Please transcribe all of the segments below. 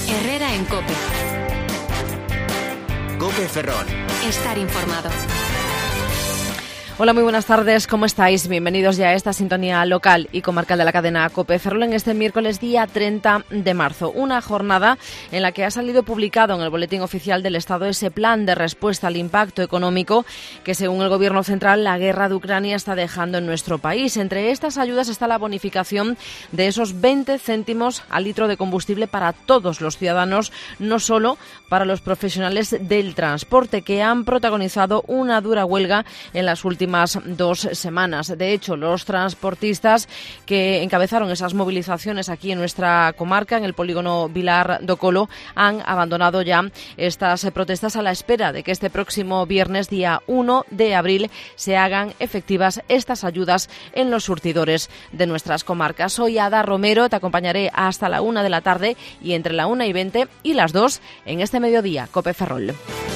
Herrera en COPE. COPE Ferrol. Estar informado. Hola, muy buenas tardes, ¿cómo estáis? Bienvenidos ya a esta sintonía local y comarcal de la cadena COPE Ferrol en este miércoles día 30 de marzo. Una jornada en la que ha salido publicado en el Boletín Oficial del Estado ese plan de respuesta al impacto económico que, según el Gobierno central, la guerra de Ucrania está dejando en nuestro país. Entre estas ayudas está la bonificación de esos 20 céntimos al litro de combustible para todos los ciudadanos, no solo para los profesionales del transporte, que han protagonizado una dura huelga en las últimas 2 semanas. De hecho, los transportistas que encabezaron esas movilizaciones aquí en nuestra comarca, en el polígono Vilar do Colo, han abandonado ya estas protestas a la espera de que este próximo viernes, día 1 de abril, se hagan efectivas estas ayudas en los surtidores de nuestras comarcas. Soy Ada Romero, te acompañaré hasta la 1 de la tarde y entre la 1:20 y las 2 en este mediodía, COPE Ferrol.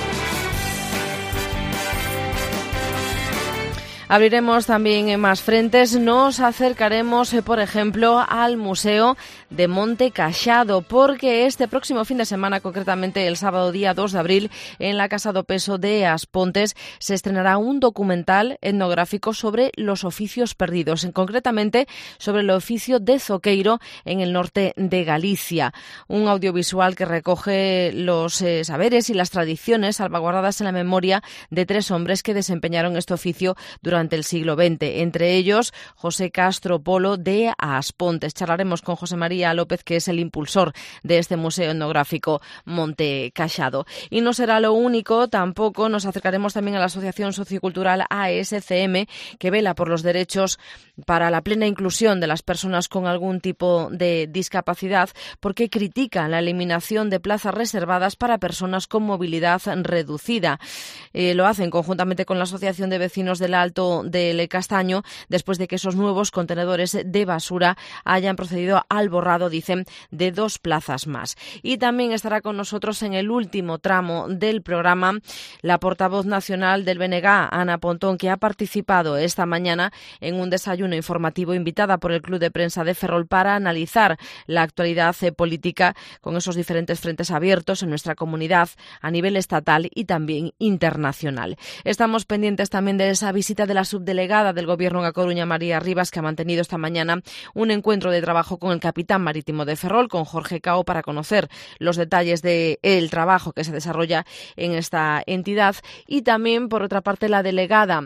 Abriremos también en más frentes. Nos acercaremos, por ejemplo, al Museo de Monte Cachado, porque este próximo fin de semana, concretamente el sábado día 2 de abril, en la Casa do Peso de As Pontes, se estrenará un documental etnográfico sobre los oficios perdidos, concretamente sobre el oficio de zoqueiro en el norte de Galicia. Un audiovisual que recoge los saberes y las tradiciones salvaguardadas en la memoria de 3 hombres que desempeñaron este oficio durante el siglo XX, entre ellos José Castro Polo de As Pontes. Charlaremos con José María López, que es el impulsor de este museo etnográfico Monte Cachado. Y no será lo único, tampoco nos acercaremos también a la Asociación Sociocultural ASCM, que vela por los derechos para la plena inclusión de las personas con algún tipo de discapacidad, porque critican la eliminación de plazas reservadas para personas con movilidad reducida. Lo hacen conjuntamente con la Asociación de Vecinos del Alto del Castaño, después de que esos nuevos contenedores de basura hayan procedido al borrado, dicen, de 2 plazas más. Y también estará con nosotros en el último tramo del programa la portavoz nacional del BNG, Ana Pontón, que ha participado esta mañana en un desayuno informativo invitada por el Club de Prensa de Ferrol para analizar la actualidad política con esos diferentes frentes abiertos en nuestra comunidad a nivel estatal y también internacional. Estamos pendientes también de esa visita de la subdelegada del Gobierno en A Coruña, María Rivas, que ha mantenido esta mañana un encuentro de trabajo con el capitán marítimo de Ferrol, con Jorge Cao, para conocer los detalles del trabajo que se desarrolla en esta entidad. Y también, por otra parte, la delegada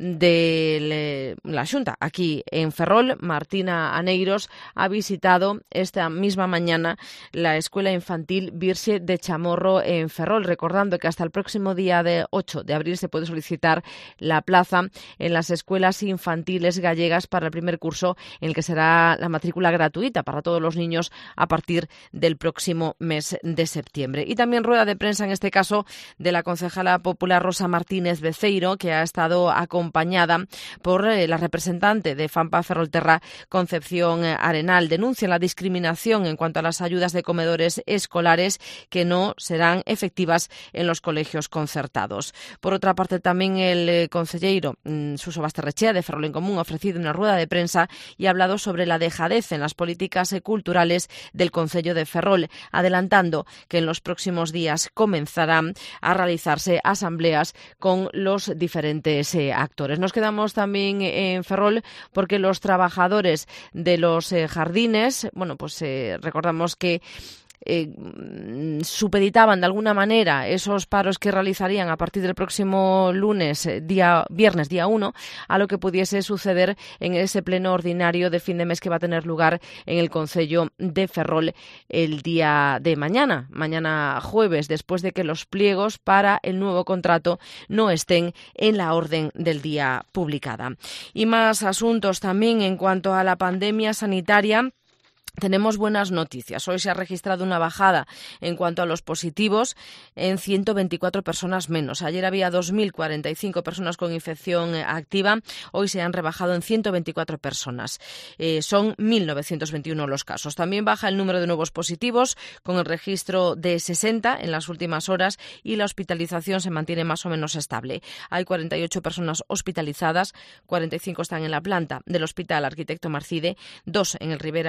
de la Xunta aquí en Ferrol, Martina Aneiros, ha visitado esta misma mañana la Escuela Infantil Virxe de Chamorro en Ferrol, recordando que hasta el próximo día 8 de abril se puede solicitar la plaza en las escuelas infantiles gallegas para el primer curso, en el que será la matrícula gratuita para todos los niños a partir del próximo mes de septiembre. Y también rueda de prensa, en este caso, de la concejala popular Rosa Martínez Beceiro, que ha estado acompañada por la representante de FAMPA Ferrolterra, Concepción Arenal. Denuncia la discriminación en cuanto a las ayudas de comedores escolares, que no serán efectivas en los colegios concertados. Por otra parte, también el concelleiro Suso Basterrechea, de Ferrol en Común, ha ofrecido una rueda de prensa y ha hablado sobre la dejadez en las políticas culturales del Concello de Ferrol, adelantando que en los próximos días comenzarán a realizarse asambleas con los diferentes actores. Nos quedamos también en Ferrol porque los trabajadores de los jardines, recordamos que supeditaban de alguna manera esos paros que realizarían a partir del próximo viernes día 1 a lo que pudiese suceder en ese pleno ordinario de fin de mes que va a tener lugar en el Concello de Ferrol el día de mañana jueves, después de que los pliegos para el nuevo contrato no estén en la orden del día publicada. Y más asuntos también en cuanto a la pandemia sanitaria. Tenemos buenas noticias. Hoy se ha registrado una bajada en cuanto a los positivos en 124 personas menos. Ayer había 2.045 personas con infección activa. Hoy se han rebajado en 124 personas. Son 1.921 los casos. También baja el número de nuevos positivos, con el registro de 60 en las últimas horas, y la hospitalización se mantiene más o menos estable. Hay 48 personas hospitalizadas, 45 están en la planta del Hospital Arquitecto Marcide, 2 en el Rivera Juan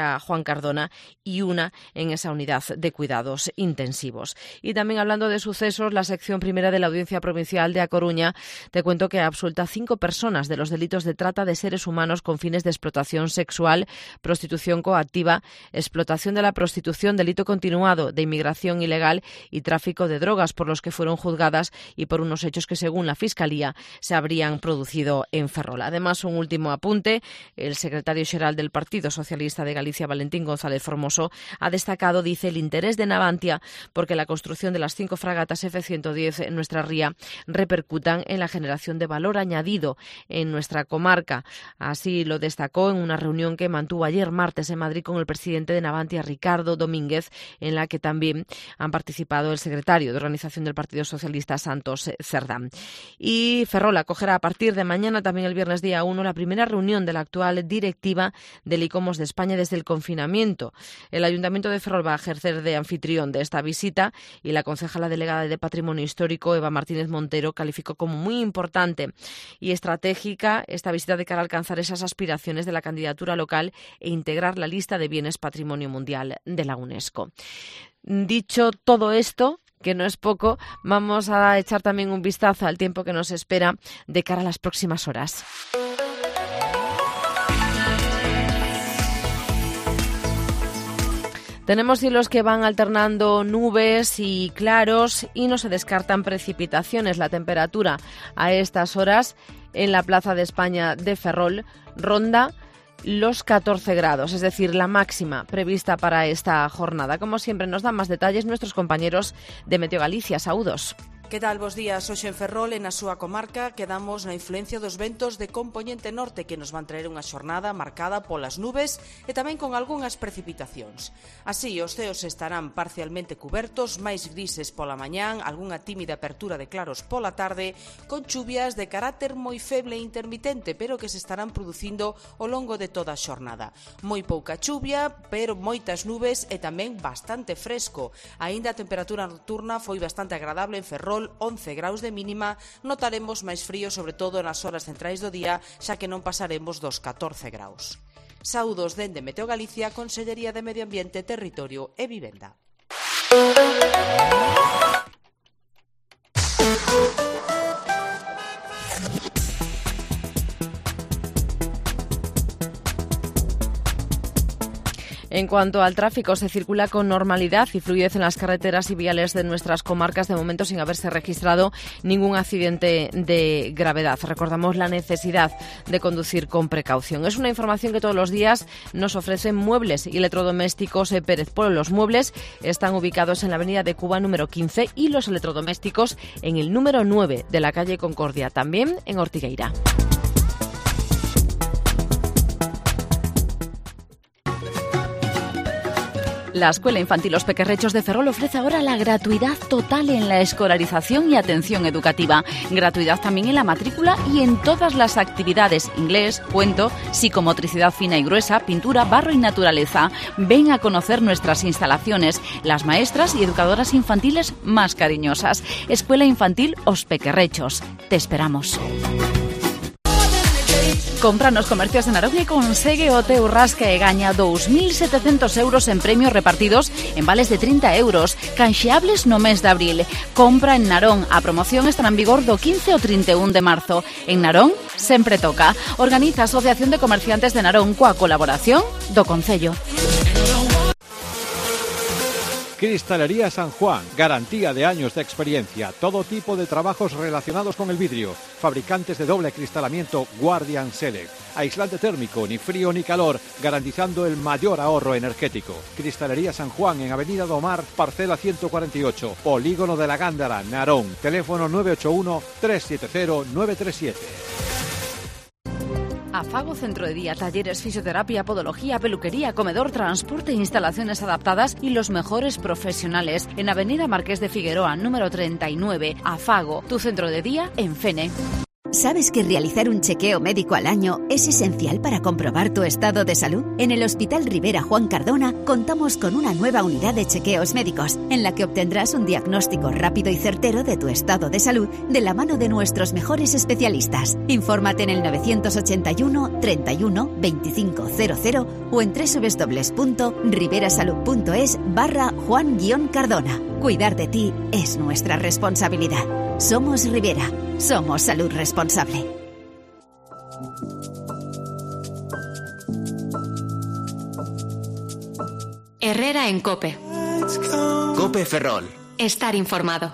Juan Cardona y una en esa unidad de cuidados intensivos. Y también hablando de sucesos, la sección primera de la Audiencia Provincial de A Coruña, te cuento que absuelta a 5 personas de los delitos de trata de seres humanos con fines de explotación sexual, prostitución coactiva, explotación de la prostitución, delito continuado de inmigración ilegal y tráfico de drogas, por los que fueron juzgadas y por unos hechos que, según la Fiscalía, se habrían producido en Ferrol. Además, un último apunte: el secretario xeral del Partido Socialista de Galicia, Valentín González Formoso, ha destacado, dice, el interés de Navantia porque la construcción de las 5 fragatas F-110 en nuestra ría repercutan en la generación de valor añadido en nuestra comarca. Así lo destacó en una reunión que mantuvo ayer martes en Madrid con el presidente de Navantia, Ricardo Domínguez, en la que también han participado el secretario de Organización del Partido Socialista, Santos Cerdán. Y Ferrol acogerá a partir de mañana, también el viernes día 1, la primera reunión de la actual directiva del ICOMOS de España desde el confinamiento. El Ayuntamiento de Ferrol va a ejercer de anfitrión de esta visita y la concejala delegada de Patrimonio Histórico, Eva Martínez Montero, calificó como muy importante y estratégica esta visita de cara a alcanzar esas aspiraciones de la candidatura local e integrar la lista de bienes Patrimonio Mundial de la UNESCO. Dicho todo esto, que no es poco, vamos a echar también un vistazo al tiempo que nos espera de cara a las próximas horas. Tenemos cielos que van alternando nubes y claros y no se descartan precipitaciones. La temperatura a estas horas en la Plaza de España de Ferrol ronda los 14 grados, es decir, la máxima prevista para esta jornada. Como siempre, nos dan más detalles nuestros compañeros de Meteo Galicia. Saúdos. Que tal, bos días? Hoxe en Ferrol e na súa comarca quedamos na influencia dos ventos de compoñente norte que nos van traer unha xornada marcada polas nubes e tamén con algunhas precipitacións. Así, os ceos estarán parcialmente cubertos, máis grises pola mañán, algunha tímida apertura de claros pola tarde, con chuvias de carácter moi feble e intermitente, pero que se estarán producindo ao longo de toda a xornada. Moi pouca chuvia, pero moitas nubes e tamén bastante fresco. Aínda a temperatura nocturna foi bastante agradable en Ferrol, 11 graus de mínima, notaremos máis frío sobre todo nas horas centrais do día, xa que non pasaremos dos 14 graus. Saúdos dende Meteo Galicia, Consellería de Medio Ambiente, Territorio e Vivenda. En cuanto al tráfico, se circula con normalidad y fluidez en las carreteras y viales de nuestras comarcas, de momento sin haberse registrado ningún accidente de gravedad. Recordamos la necesidad de conducir con precaución. Es una información que todos los días nos ofrecen Muebles y Electrodomésticos Pérez Polo. Los muebles están ubicados en la avenida de Cuba número 15 y los electrodomésticos en el número 9 de la calle Concordia, también en Ortigueira. La Escuela Infantil Los Pequerrechos de Ferrol ofrece ahora la gratuidad total en la escolarización y atención educativa. Gratuidad también en la matrícula y en todas las actividades: inglés, cuento, psicomotricidad fina y gruesa, pintura, barro y naturaleza. Ven a conocer nuestras instalaciones, las maestras y educadoras infantiles más cariñosas. Escuela Infantil Los Pequerrechos. Te esperamos. Compra nos comercios de Narón e consegue o teu rasca e gaña 2.700 euros en premios repartidos en vales de 30 euros, canxeables no mes de abril. Compra en Narón. A promoción estará en vigor do 15 ao 31 de marzo. En Narón sempre toca. Organiza a Asociación de Comerciantes de Narón coa colaboración do Concello. Cristalería San Juan, garantía de años de experiencia, todo tipo de trabajos relacionados con el vidrio, fabricantes de doble acristalamiento Guardian Select, aislante térmico, ni frío ni calor, garantizando el mayor ahorro energético. Cristalería San Juan en Avenida do Mar, parcela 148, Polígono de la Gándara, Narón, teléfono 981-370-937. Afago Centro de Día, talleres, fisioterapia, podología, peluquería, comedor, transporte e instalaciones adaptadas y los mejores profesionales. En Avenida Marqués de Figueroa, número 39, Afago, tu centro de día en Fene. ¿Sabes que realizar un chequeo médico al año es esencial para comprobar tu estado de salud? En el Hospital Rivera Juan Cardona contamos con una nueva unidad de chequeos médicos, en la que obtendrás un diagnóstico rápido y certero de tu estado de salud de la mano de nuestros mejores especialistas. Infórmate en el 981 31 25 00 o en www.riberasalud.es/Juan-Cardona. Cuidar de ti es nuestra responsabilidad. Somos Ribera. Somos salud responsable. Herrera en COPE. COPE Ferrol. Estar informado.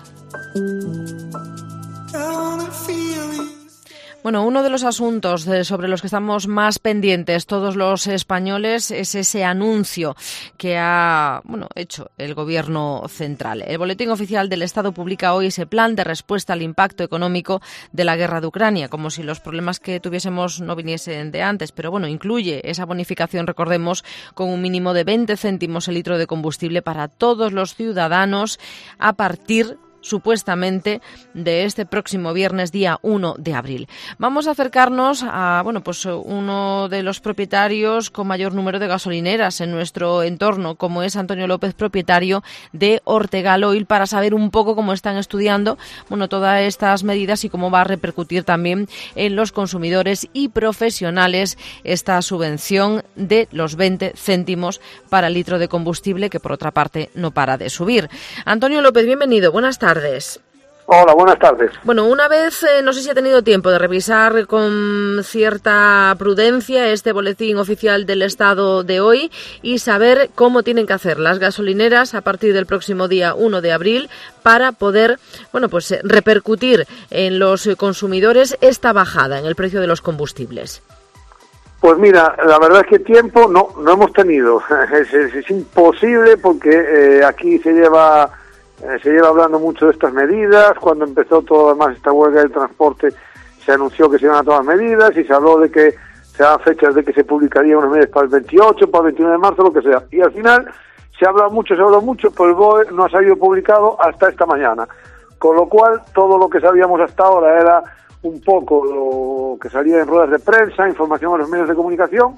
Bueno, uno de los asuntos sobre los que estamos más pendientes todos los españoles es ese anuncio que ha hecho el Gobierno central. El Boletín Oficial del Estado publica hoy ese plan de respuesta al impacto económico de la guerra de Ucrania, como si los problemas que tuviésemos no viniesen de antes, pero incluye esa bonificación, recordemos, con un mínimo de 20 céntimos el litro de combustible para todos los ciudadanos a partir supuestamente de este próximo viernes, día 1 de abril. Vamos a acercarnos a uno de los propietarios con mayor número de gasolineras en nuestro entorno, como es Antonio López, propietario de Ortegal Oil, para saber un poco cómo están estudiando todas estas medidas y cómo va a repercutir también en los consumidores y profesionales esta subvención de los 20 céntimos para el litro de combustible, que por otra parte no para de subir. Antonio López, bienvenido, buenas tardes. Hola, buenas tardes. Bueno, una vez, no sé si ha tenido tiempo de revisar con cierta prudencia este boletín oficial del Estado de hoy y saber cómo tienen que hacer las gasolineras a partir del próximo día 1 de abril para poder, repercutir en los consumidores esta bajada en el precio de los combustibles. Pues mira, la verdad es que tiempo no hemos tenido. Es imposible porque aquí se lleva hablando mucho de estas medidas. Cuando empezó toda más esta huelga del transporte se anunció que se iban a tomar medidas y se habló de que se daban fechas de que se publicaría unas medidas para el 28, para el 29 de marzo, lo que sea. Y al final se habló mucho, pero el BOE no ha salido publicado hasta esta mañana. Con lo cual, todo lo que sabíamos hasta ahora era un poco lo que salía en ruedas de prensa, información en los medios de comunicación,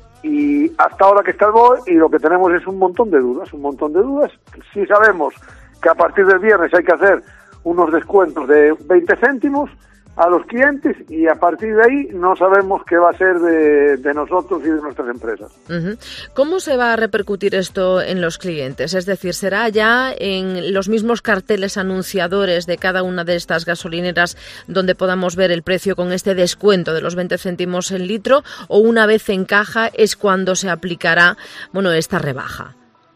y hasta ahora que está el BOE, y lo que tenemos es un montón de dudas. Sí sabemos que a partir del viernes hay que hacer unos descuentos de 20 céntimos a los clientes y a partir de ahí no sabemos qué va a ser de nosotros y de nuestras empresas. Uh-huh. ¿Cómo se va a repercutir esto en los clientes? Es decir, ¿será ya en los mismos carteles anunciadores de cada una de estas gasolineras donde podamos ver el precio con este descuento de los 20 céntimos el litro, o una vez en caja es cuando se aplicará esta rebaja?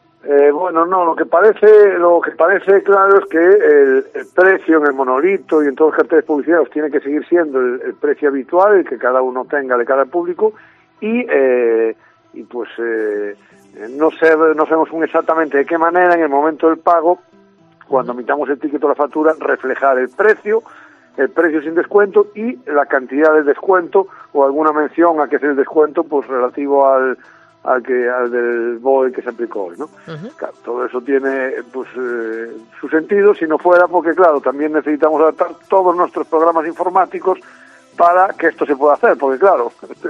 Lo que parece claro es que el precio en el monolito y en todos los carteles publicitarios tiene que seguir siendo el precio habitual, el que cada uno tenga de cara al público, no sabemos exactamente de qué manera en el momento del pago, cuando emitamos el ticket o la factura, reflejar el precio sin descuento y la cantidad de descuento o alguna mención a que es el descuento relativo al del BOE que se aplicó hoy, ¿no? Uh-huh. Claro, todo eso tiene su sentido, si no fuera porque, claro, también necesitamos adaptar todos nuestros programas informáticos para que esto se pueda hacer, porque, claro,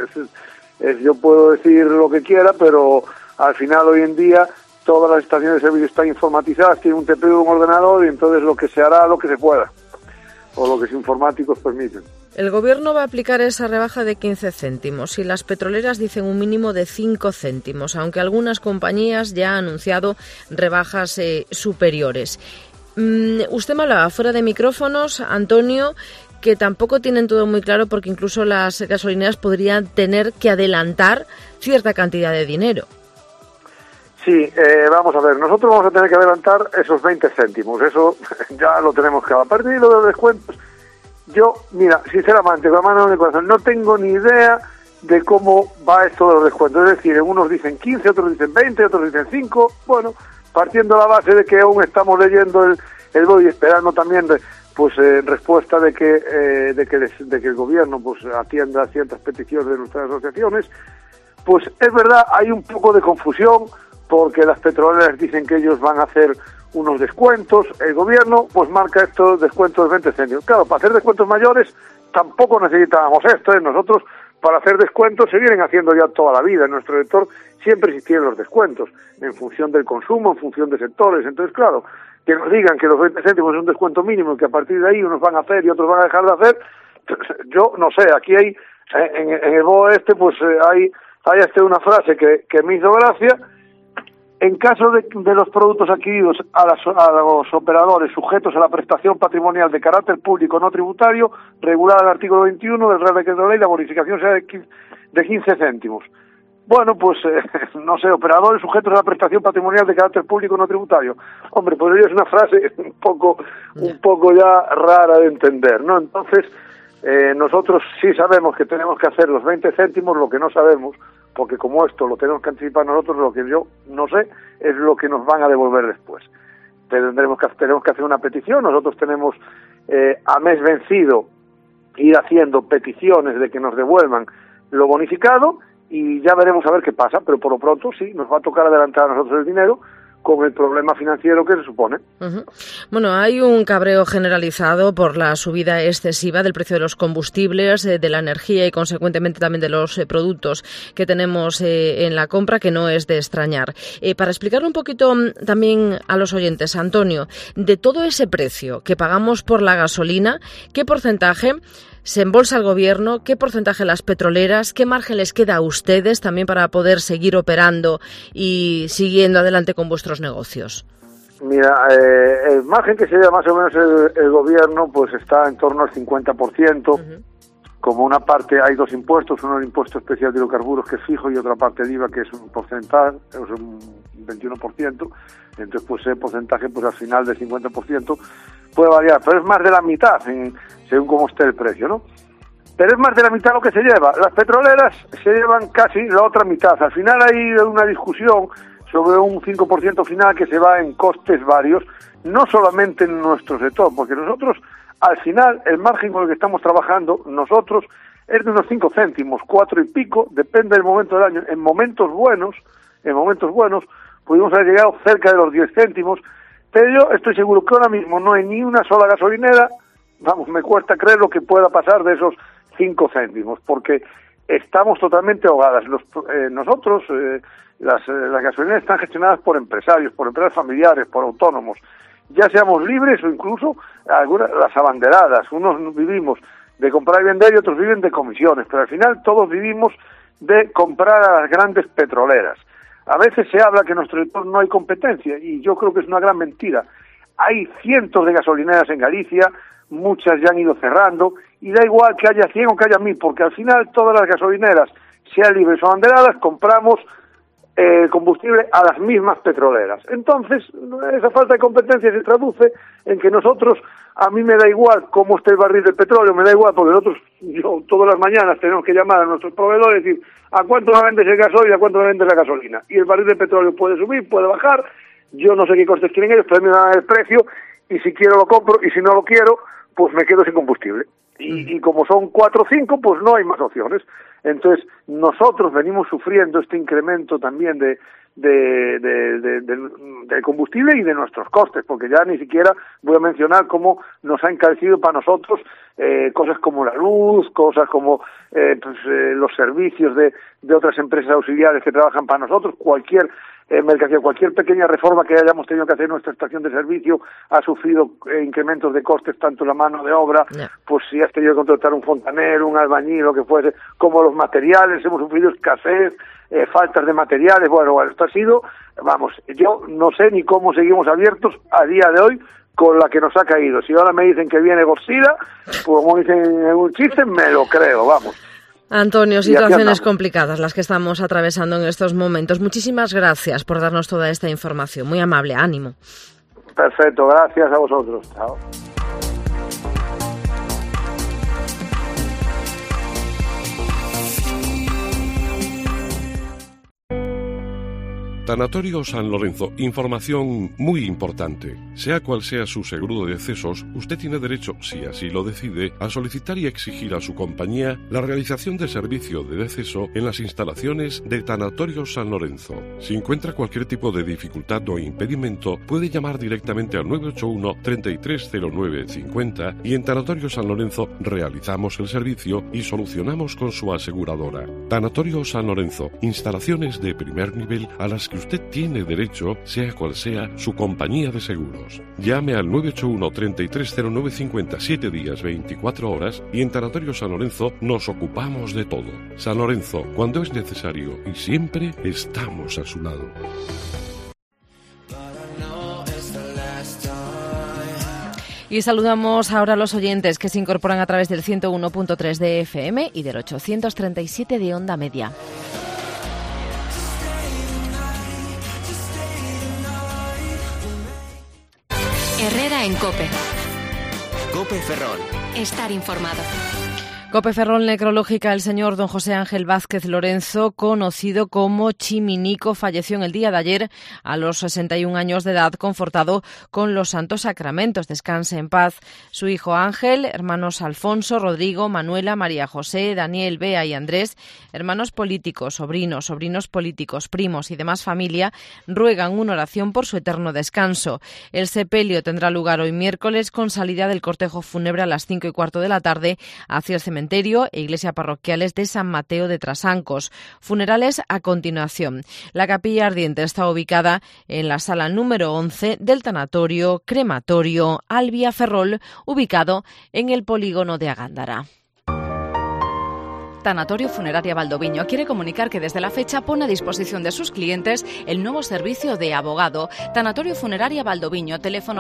yo puedo decir lo que quiera, pero al final hoy en día todas las estaciones de servicio están informatizadas, tienen un TPU, un ordenador, y entonces lo que se hará, lo que se pueda, o lo que los informáticos permiten. El Gobierno va a aplicar esa rebaja de 15 céntimos y las petroleras dicen un mínimo de 5 céntimos, aunque algunas compañías ya han anunciado rebajas superiores. Usted me hablaba fuera de micrófonos, Antonio, que tampoco tienen todo muy claro porque incluso las gasolineras podrían tener que adelantar cierta cantidad de dinero. Sí, vamos a ver, nosotros vamos a tener que adelantar esos 20 céntimos, eso ya lo tenemos que hacer. A partir de los descuentos, yo, mira, sinceramente, con la mano en el corazón, no tengo ni idea de cómo va esto de los descuentos. Es decir, unos dicen 15, otros dicen 20, otros dicen 5. Bueno, partiendo de la base de que aún estamos leyendo el BOE y esperando también respuesta de que el Gobierno atienda ciertas peticiones de nuestras asociaciones, es verdad, hay un poco de confusión porque las petroleras dicen que ellos van a hacer unos descuentos, el Gobierno marca estos descuentos de 20 céntimos. Claro, para hacer descuentos mayores tampoco necesitábamos esto, Nosotros para hacer descuentos se vienen haciendo ya toda la vida, en nuestro sector siempre existían los descuentos, en función del consumo, en función de sectores. Entonces, claro, que nos digan que los 20 céntimos es un descuento mínimo y que a partir de ahí unos van a hacer y otros van a dejar de hacer, yo no sé, aquí hay, en el BOE hay hay hasta una frase que me hizo gracia: en caso de los productos adquiridos a los operadores sujetos a la prestación patrimonial de carácter público no tributario, regulada en el artículo 21 del Real Decreto de Ley, la bonificación será de 15 céntimos. Bueno, pues, no sé, operadores sujetos a la prestación patrimonial de carácter público no tributario. Hombre, pues es una frase un poco ya rara de entender, ¿no? Entonces, nosotros sí sabemos que tenemos que hacer los 20 céntimos, lo que no sabemos, porque como esto lo tenemos que anticipar nosotros, lo que yo no sé es lo que nos van a devolver después. Tenemos que hacer una petición, nosotros tenemos a mes vencido ir haciendo peticiones de que nos devuelvan lo bonificado, y ya veremos a ver qué pasa, pero por lo pronto sí, nos va a tocar adelantar a nosotros el dinero con el problema financiero que se supone. Bueno, hay un cabreo generalizado por la subida excesiva del precio de los combustibles, de la energía y consecuentemente también de los productos que tenemos en la compra, que no es de extrañar. Para explicarle un poquito también a los oyentes, Antonio, de todo ese precio que pagamos por la gasolina, ¿qué porcentaje se embolsa el gobierno? ¿Qué porcentaje las petroleras? ¿Qué margen les queda a ustedes también para poder seguir operando y siguiendo adelante con vuestros negocios? Mira, el margen que se lleva más o menos el gobierno pues está en torno al 50%. Como una parte hay dos impuestos, uno el impuesto especial de hidrocarburos que es fijo y otra parte de IVA que es un porcentaje, es un 21%. Entonces pues ese porcentaje pues al final del 50% puede variar, pero es más de la mitad según cómo esté el precio, ¿no? Pero es más de la mitad lo que se lleva. Las petroleras se llevan casi la otra mitad. Al final hay una discusión sobre un 5% final que se va en costes varios, no solamente en nuestro sector, porque nosotros, al final, el margen con el que estamos trabajando, nosotros, es de unos 5 céntimos, 4 y pico, depende del momento del año. En momentos buenos, pudimos haber llegado cerca de los 10 céntimos, pero yo estoy seguro que ahora mismo no hay ni una sola gasolinera, vamos, me cuesta creer lo que pueda pasar de esos 5 céntimos, porque estamos totalmente ahogadas. Nosotros, las gasolineras están gestionadas por empresarios, por empresas familiares, por autónomos, ya seamos libres o incluso algunas las abanderadas. Unos vivimos de comprar y vender y otros viven de comisiones, pero al final todos vivimos de comprar a las grandes petroleras. A veces se habla que en nuestro sector no hay competencia y yo creo que es una gran mentira. Hay cientos de gasolineras en Galicia, muchas ya han ido cerrando y da igual que haya 100 o que haya 1000, porque al final todas las gasolineras, sean libres o abanderadas, compramos combustible a las mismas petroleras. Entonces, esa falta de competencia se traduce en que nosotros, a mí me da igual cómo esté el barril de petróleo, me da igual, porque nosotros, todas las mañanas tenemos que llamar a nuestros proveedores y decir, ¿a cuánto me vendes el gasoil y a cuánto me vendes la gasolina? Y el barril de petróleo puede subir, puede bajar, yo no sé qué costes quieren ellos, pero a mí me dan el precio, y si quiero lo compro, y si no lo quiero, pues me quedo sin combustible. Y como son 4 o 5, pues no hay más opciones. Entonces, nosotros venimos sufriendo este incremento también del combustible y de nuestros costes, porque ya ni siquiera voy a mencionar cómo nos ha encarecido para nosotros cosas como la luz, cosas como los servicios de otras empresas auxiliares que trabajan para nosotros, cualquier mercancía, cualquier pequeña reforma que hayamos tenido que hacer en nuestra estación de servicio ha sufrido incrementos de costes, tanto la mano de obra, pues si has tenido que contratar un fontanero, un albañil, lo que fuese, como los materiales, hemos sufrido escasez, faltas de materiales, bueno, esto ha sido, vamos, yo no sé ni cómo seguimos abiertos a día de hoy con la que nos ha caído. Si ahora me dicen que viene Godzilla, pues como dicen en un chiste, me lo creo, vamos. Antonio, situaciones complicadas las que estamos atravesando en estos momentos. Muchísimas gracias por darnos toda esta información. Muy amable, ánimo. Perfecto, gracias a vosotros. Chao. Tanatorio San Lorenzo, información muy importante. Sea cual sea su seguro de decesos, usted tiene derecho, si así lo decide, a solicitar y exigir a su compañía la realización de servicio de deceso en las instalaciones de Tanatorio San Lorenzo. Si encuentra cualquier tipo de dificultad o impedimento, puede llamar directamente al 981 3309 50 y en Tanatorio San Lorenzo realizamos el servicio y solucionamos con su aseguradora. Tanatorio San Lorenzo, instalaciones de primer nivel a las que que usted tiene derecho, sea cual sea su compañía de seguros. Llame al 981 330950 7 días 24 horas y en Tanatorio San Lorenzo nos ocupamos de todo. San Lorenzo, cuando es necesario y siempre estamos a su lado. Y saludamos ahora a los oyentes que se incorporan a través del 101.3 de FM y del 837 de onda media. Herrera en COPE. COPE Ferrol. Estar informado. COPE Ferrol Necrológica, el señor don José Ángel Vázquez Lorenzo, conocido como Chiminico, falleció en el día de ayer a los 61 años de edad, confortado con los santos sacramentos. Descanse en paz. Su hijo Ángel, hermanos Alfonso, Rodrigo, Manuela, María José, Daniel, Bea y Andrés, hermanos políticos, sobrinos políticos, primos y demás familia, ruegan una oración por su eterno descanso. El sepelio tendrá lugar hoy miércoles con salida del cortejo fúnebre a las 5:15 de la tarde hacia el cementerio e iglesia parroquiales de San Mateo de Trasancos. Funerales a continuación. La capilla ardiente está ubicada en la sala número 11 del tanatorio crematorio Albia Ferrol, ubicado en el polígono de Agándara. Tanatorio Funeraria Valdoviño quiere comunicar que desde la fecha pone a disposición de sus clientes el nuevo servicio de abogado. Tanatorio Funeraria Valdoviño, teléfono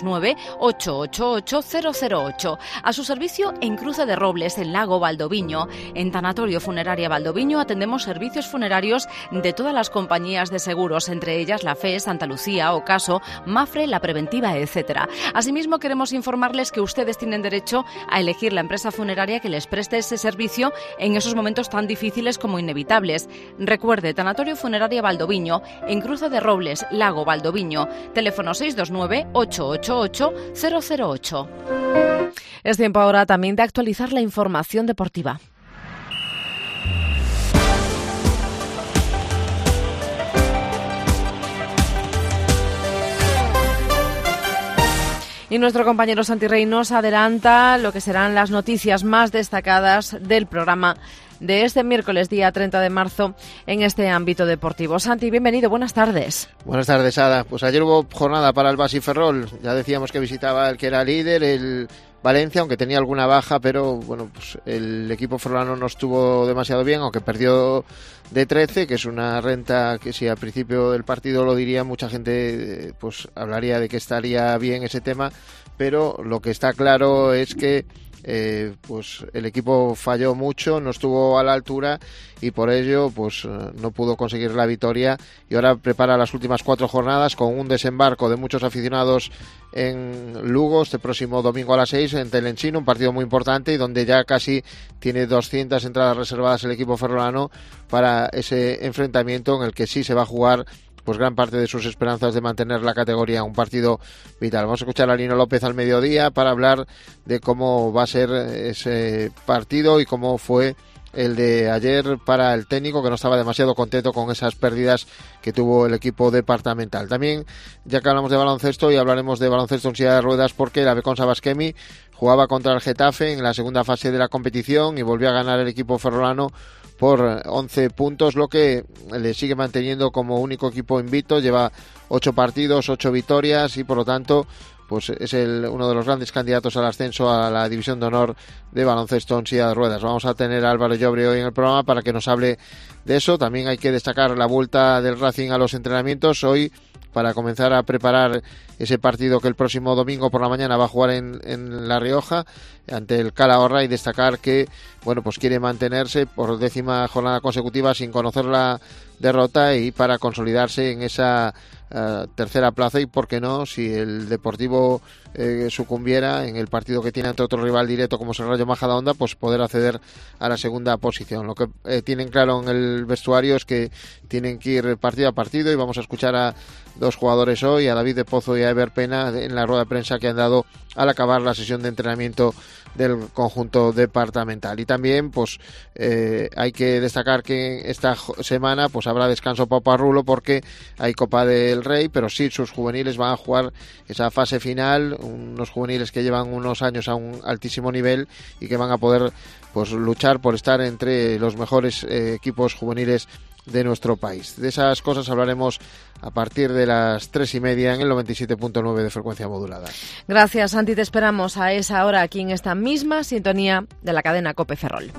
629-888-008. A su servicio en Cruce de Robles, en Lago Valdoviño. En Tanatorio Funeraria Valdoviño atendemos servicios funerarios de todas las compañías de seguros, entre ellas la FE, Santa Lucía, Ocaso, Mafre, La Preventiva, etc. Asimismo, queremos informarles que ustedes tienen derecho a elegir la empresa funeraria que les preste ese servicio en esos momentos tan difíciles como inevitables. Recuerde, Tanatorio Funeraria Valdoviño, en Cruce de Robles, Lago Valdoviño, teléfono 629-888-008. Es tiempo ahora también de actualizar la información deportiva. Y nuestro compañero Santi Rey nos adelanta lo que serán las noticias más destacadas del programa de este miércoles, día 30 de marzo, en este ámbito deportivo. Santi, bienvenido, buenas tardes. Buenas tardes, Ada. Pues ayer hubo jornada para el Basi Ferrol. Ya decíamos que visitaba el que era líder, el Valencia, aunque tenía alguna baja, pero bueno, pues el equipo ferrolano no estuvo demasiado bien, aunque perdió de 13, que es una renta que si al principio del partido lo diría, mucha gente pues hablaría de que estaría bien ese tema, pero lo que está claro es que pues el equipo falló mucho, no estuvo a la altura y por ello pues no pudo conseguir la victoria, y ahora prepara las últimas 4 jornadas con un desembarco de muchos aficionados en Lugo este próximo domingo a las 6 en Telensino, un partido muy importante y donde ya casi tiene 200 entradas reservadas el equipo ferrolano para ese enfrentamiento en el que sí se va a jugar pues gran parte de sus esperanzas de mantener la categoría, un partido vital. Vamos a escuchar a Lino López al mediodía para hablar de cómo va a ser ese partido y cómo fue el de ayer para el técnico, que no estaba demasiado contento con esas pérdidas que tuvo el equipo departamental. También, ya que hablamos de baloncesto, y hablaremos de baloncesto en silla de ruedas, porque la Beconsa Basquemi jugaba contra el Getafe en la segunda fase de la competición y volvió a ganar el equipo ferrolano por 11 puntos, lo que le sigue manteniendo como único equipo invicto. Lleva 8 partidos, 8 victorias y por lo tanto pues es uno de los grandes candidatos al ascenso a la división de honor de baloncesto en silla de ruedas. Vamos a tener a Álvaro Llobre hoy en el programa para que nos hable de eso. También hay que destacar la vuelta del Racing a los entrenamientos hoy para comenzar a preparar ese partido que el próximo domingo por la mañana va a jugar en La Rioja ante el Calahorra, y destacar que bueno, pues quiere mantenerse por 10ª jornada consecutiva sin conocer la derrota y para consolidarse en esa tercera plaza, y por qué no, si el Deportivo sucumbiera en el partido que tiene ante otro rival directo como es el Rayo Majadahonda, pues poder acceder a la segunda posición. Lo que tienen claro en el vestuario es que tienen que ir partido a partido, y vamos a escuchar a 2 jugadores hoy, a David de Pozo y a Ever Pena, en la rueda de prensa que han dado al acabar la sesión de entrenamiento del conjunto departamental. Y también pues hay que destacar que esta semana pues habrá descanso para Parrulo porque hay Copa del Rey, pero sí sus juveniles van a jugar esa fase final, unos juveniles que llevan unos años a un altísimo nivel y que van a poder pues luchar por estar entre los mejores equipos juveniles de nuestro país. De esas cosas hablaremos a partir de las 3:30 en el 97.9 de frecuencia modulada. Gracias, Santi. Te esperamos a esa hora aquí en esta misma sintonía de la cadena COPE Ferrol.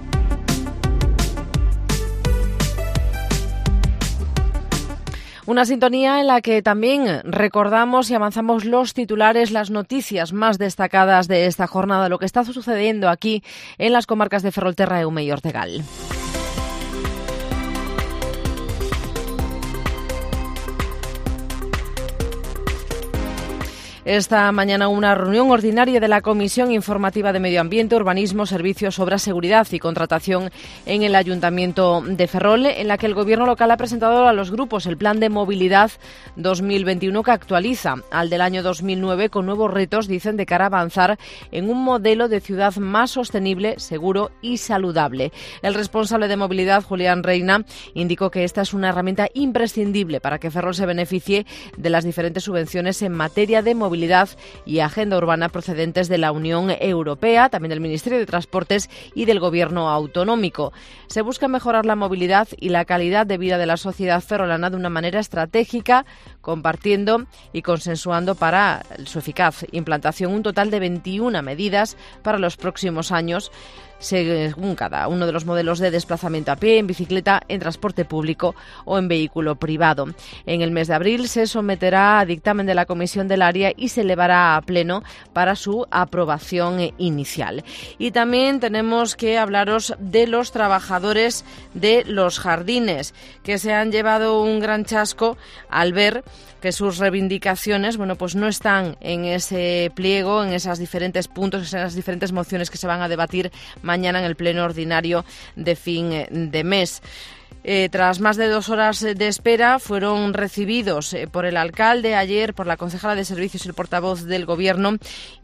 Una sintonía en la que también recordamos y avanzamos los titulares, las noticias más destacadas de esta jornada, lo que está sucediendo aquí en las comarcas de Ferrolterra, Eume y Ortegal. Esta mañana una reunión ordinaria de la Comisión Informativa de Medio Ambiente, Urbanismo, Servicios, Obras, Seguridad y Contratación en el Ayuntamiento de Ferrol, en la que el Gobierno local ha presentado a los grupos el Plan de Movilidad 2021 que actualiza al del año 2009 con nuevos retos, dicen, de cara a avanzar en un modelo de ciudad más sostenible, seguro y saludable. El responsable de movilidad, Julián Reina, indicó que esta es una herramienta imprescindible para que Ferrol se beneficie de las diferentes subvenciones en materia de movilidad y agenda urbana procedentes de la Unión Europea, también del Ministerio de Transportes y del Gobierno autonómico. Se busca mejorar la movilidad y la calidad de vida de la sociedad ferrolana de una manera estratégica, compartiendo y consensuando para su eficaz implantación un total de 21 medidas para los próximos años, según cada uno de los modelos de desplazamiento a pie, en bicicleta, en transporte público o en vehículo privado. En el mes de abril se someterá a dictamen de la Comisión del Área y se elevará a pleno para su aprobación inicial. Y también tenemos que hablaros de los trabajadores de los jardines, que se han llevado un gran chasco al ver que sus reivindicaciones, pues no están en ese pliego, en esos diferentes puntos, en esas diferentes mociones que se van a debatir mañana en el pleno ordinario de fin de mes. Tras más de 2 horas de espera, fueron recibidos por el alcalde ayer, por la concejala de Servicios y el portavoz del Gobierno,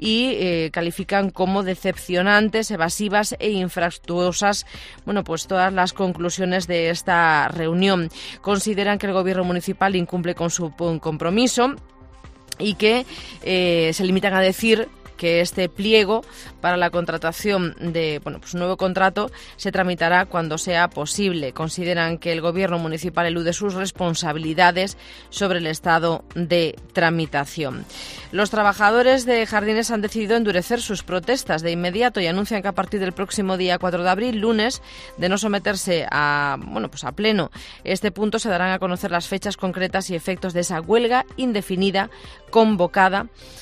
y califican como decepcionantes, evasivas e infructuosas todas las conclusiones de esta reunión. Consideran que el Gobierno municipal incumple con su compromiso y que se limitan a decir que este pliego para la contratación de un nuevo contrato se tramitará cuando sea posible. Consideran que el Gobierno municipal elude sus responsabilidades sobre el estado de tramitación. Los trabajadores de jardines han decidido endurecer sus protestas de inmediato y anuncian que a partir del próximo día 4 de abril, lunes, de no someterse a pleno este punto, se darán a conocer las fechas concretas y efectos de esa huelga indefinida convocada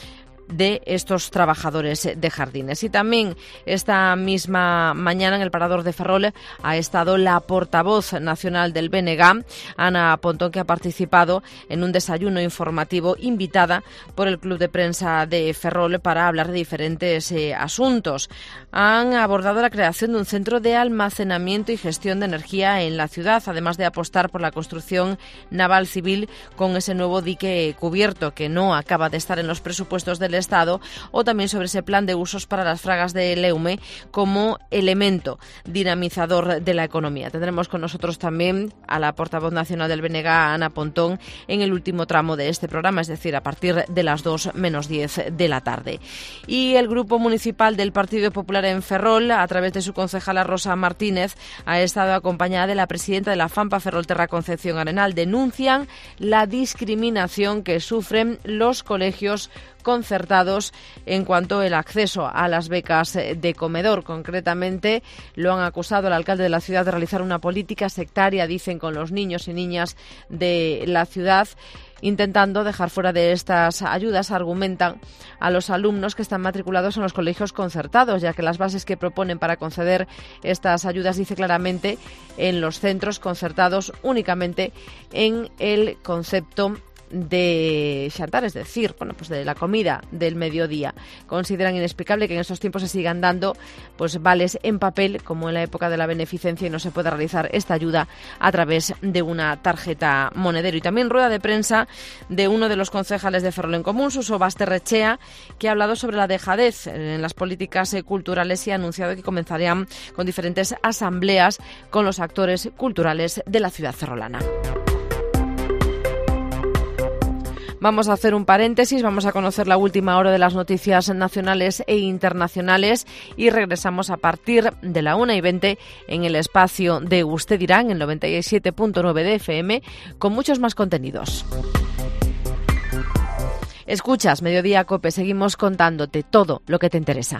de estos trabajadores de jardines. Y también esta misma mañana en el Parador de Ferrol ha estado la portavoz nacional del BNG, Ana Pontón, que ha participado en un desayuno informativo invitada por el Club de Prensa de Ferrol para hablar de diferentes asuntos. Han abordado la creación de un centro de almacenamiento y gestión de energía en la ciudad, además de apostar por la construcción naval civil con ese nuevo dique cubierto que no acaba de estar en los presupuestos del Estado, o también sobre ese plan de usos para las fragas de Eume como elemento dinamizador de la economía. Tendremos con nosotros también a la portavoz nacional del BNG, Ana Pontón, en el último tramo de este programa, es decir, a partir de las 2 menos 10 de la tarde. Y el Grupo Municipal del Partido Popular en Ferrol, a través de su concejala Rosa Martínez, ha estado acompañada de la presidenta de la FAMPA Ferrolterra, Concepción Arenal. Denuncian la discriminación que sufren los colegios concertados en cuanto al acceso a las becas de comedor. Concretamente, lo han acusado al alcalde de la ciudad de realizar una política sectaria, dicen, con los niños y niñas de la ciudad, intentando dejar fuera de estas ayudas, argumentan, a los alumnos que están matriculados en los colegios concertados, ya que las bases que proponen para conceder estas ayudas dice claramente en los centros concertados únicamente en el concepto de xantar, es decir, de la comida del mediodía. Consideran inexplicable que en estos tiempos se sigan dando vales en papel, como en la época de la beneficencia, y no se pueda realizar esta ayuda a través de una tarjeta monedero. Y también rueda de prensa de uno de los concejales de Ferrol en Común, Suso Basterrechea, que ha hablado sobre la dejadez en las políticas culturales y ha anunciado que comenzarían con diferentes asambleas con los actores culturales de la ciudad ferrolana. Vamos a hacer un paréntesis, vamos a conocer la última hora de las noticias nacionales e internacionales y regresamos a partir de la 1:20 en el espacio de Usted dirá, en el 97.9 de FM, con muchos más contenidos. Escuchas Mediodía COPE, seguimos contándote todo lo que te interesa.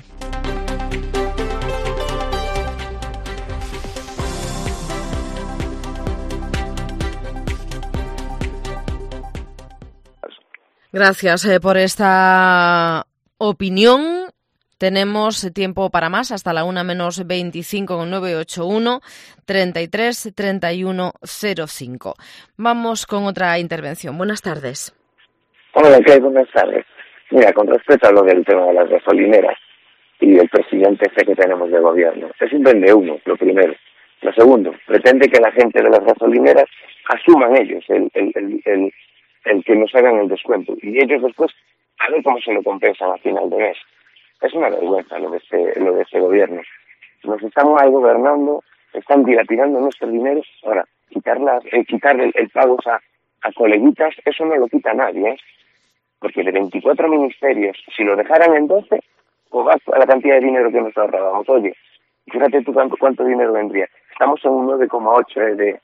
Gracias por esta opinión. Tenemos tiempo para más, hasta la 1:25 con 981 33 31 05. Vamos con otra intervención. Buenas tardes. Hola, ¿qué hay? Buenas tardes. Mira, con respecto a lo del tema de las gasolineras y el presidente que tenemos de gobierno, es un vendehumo, lo primero. Lo segundo, pretende que la gente de las gasolineras asuman ellos el que nos hagan el descuento y ellos después a ver cómo se lo compensan a final de mes. Es una vergüenza lo de este gobierno. Nos están mal gobernando, están dilapidando nuestro dinero. Ahora, quitar el pago a coleguitas, eso no lo quita nadie, ¿eh? Porque de 24 ministerios, si lo dejaran en 12, pues va a la cantidad de dinero que nos ahorrábamos. Oye, fíjate tú cuánto dinero vendría. Estamos en un 9,8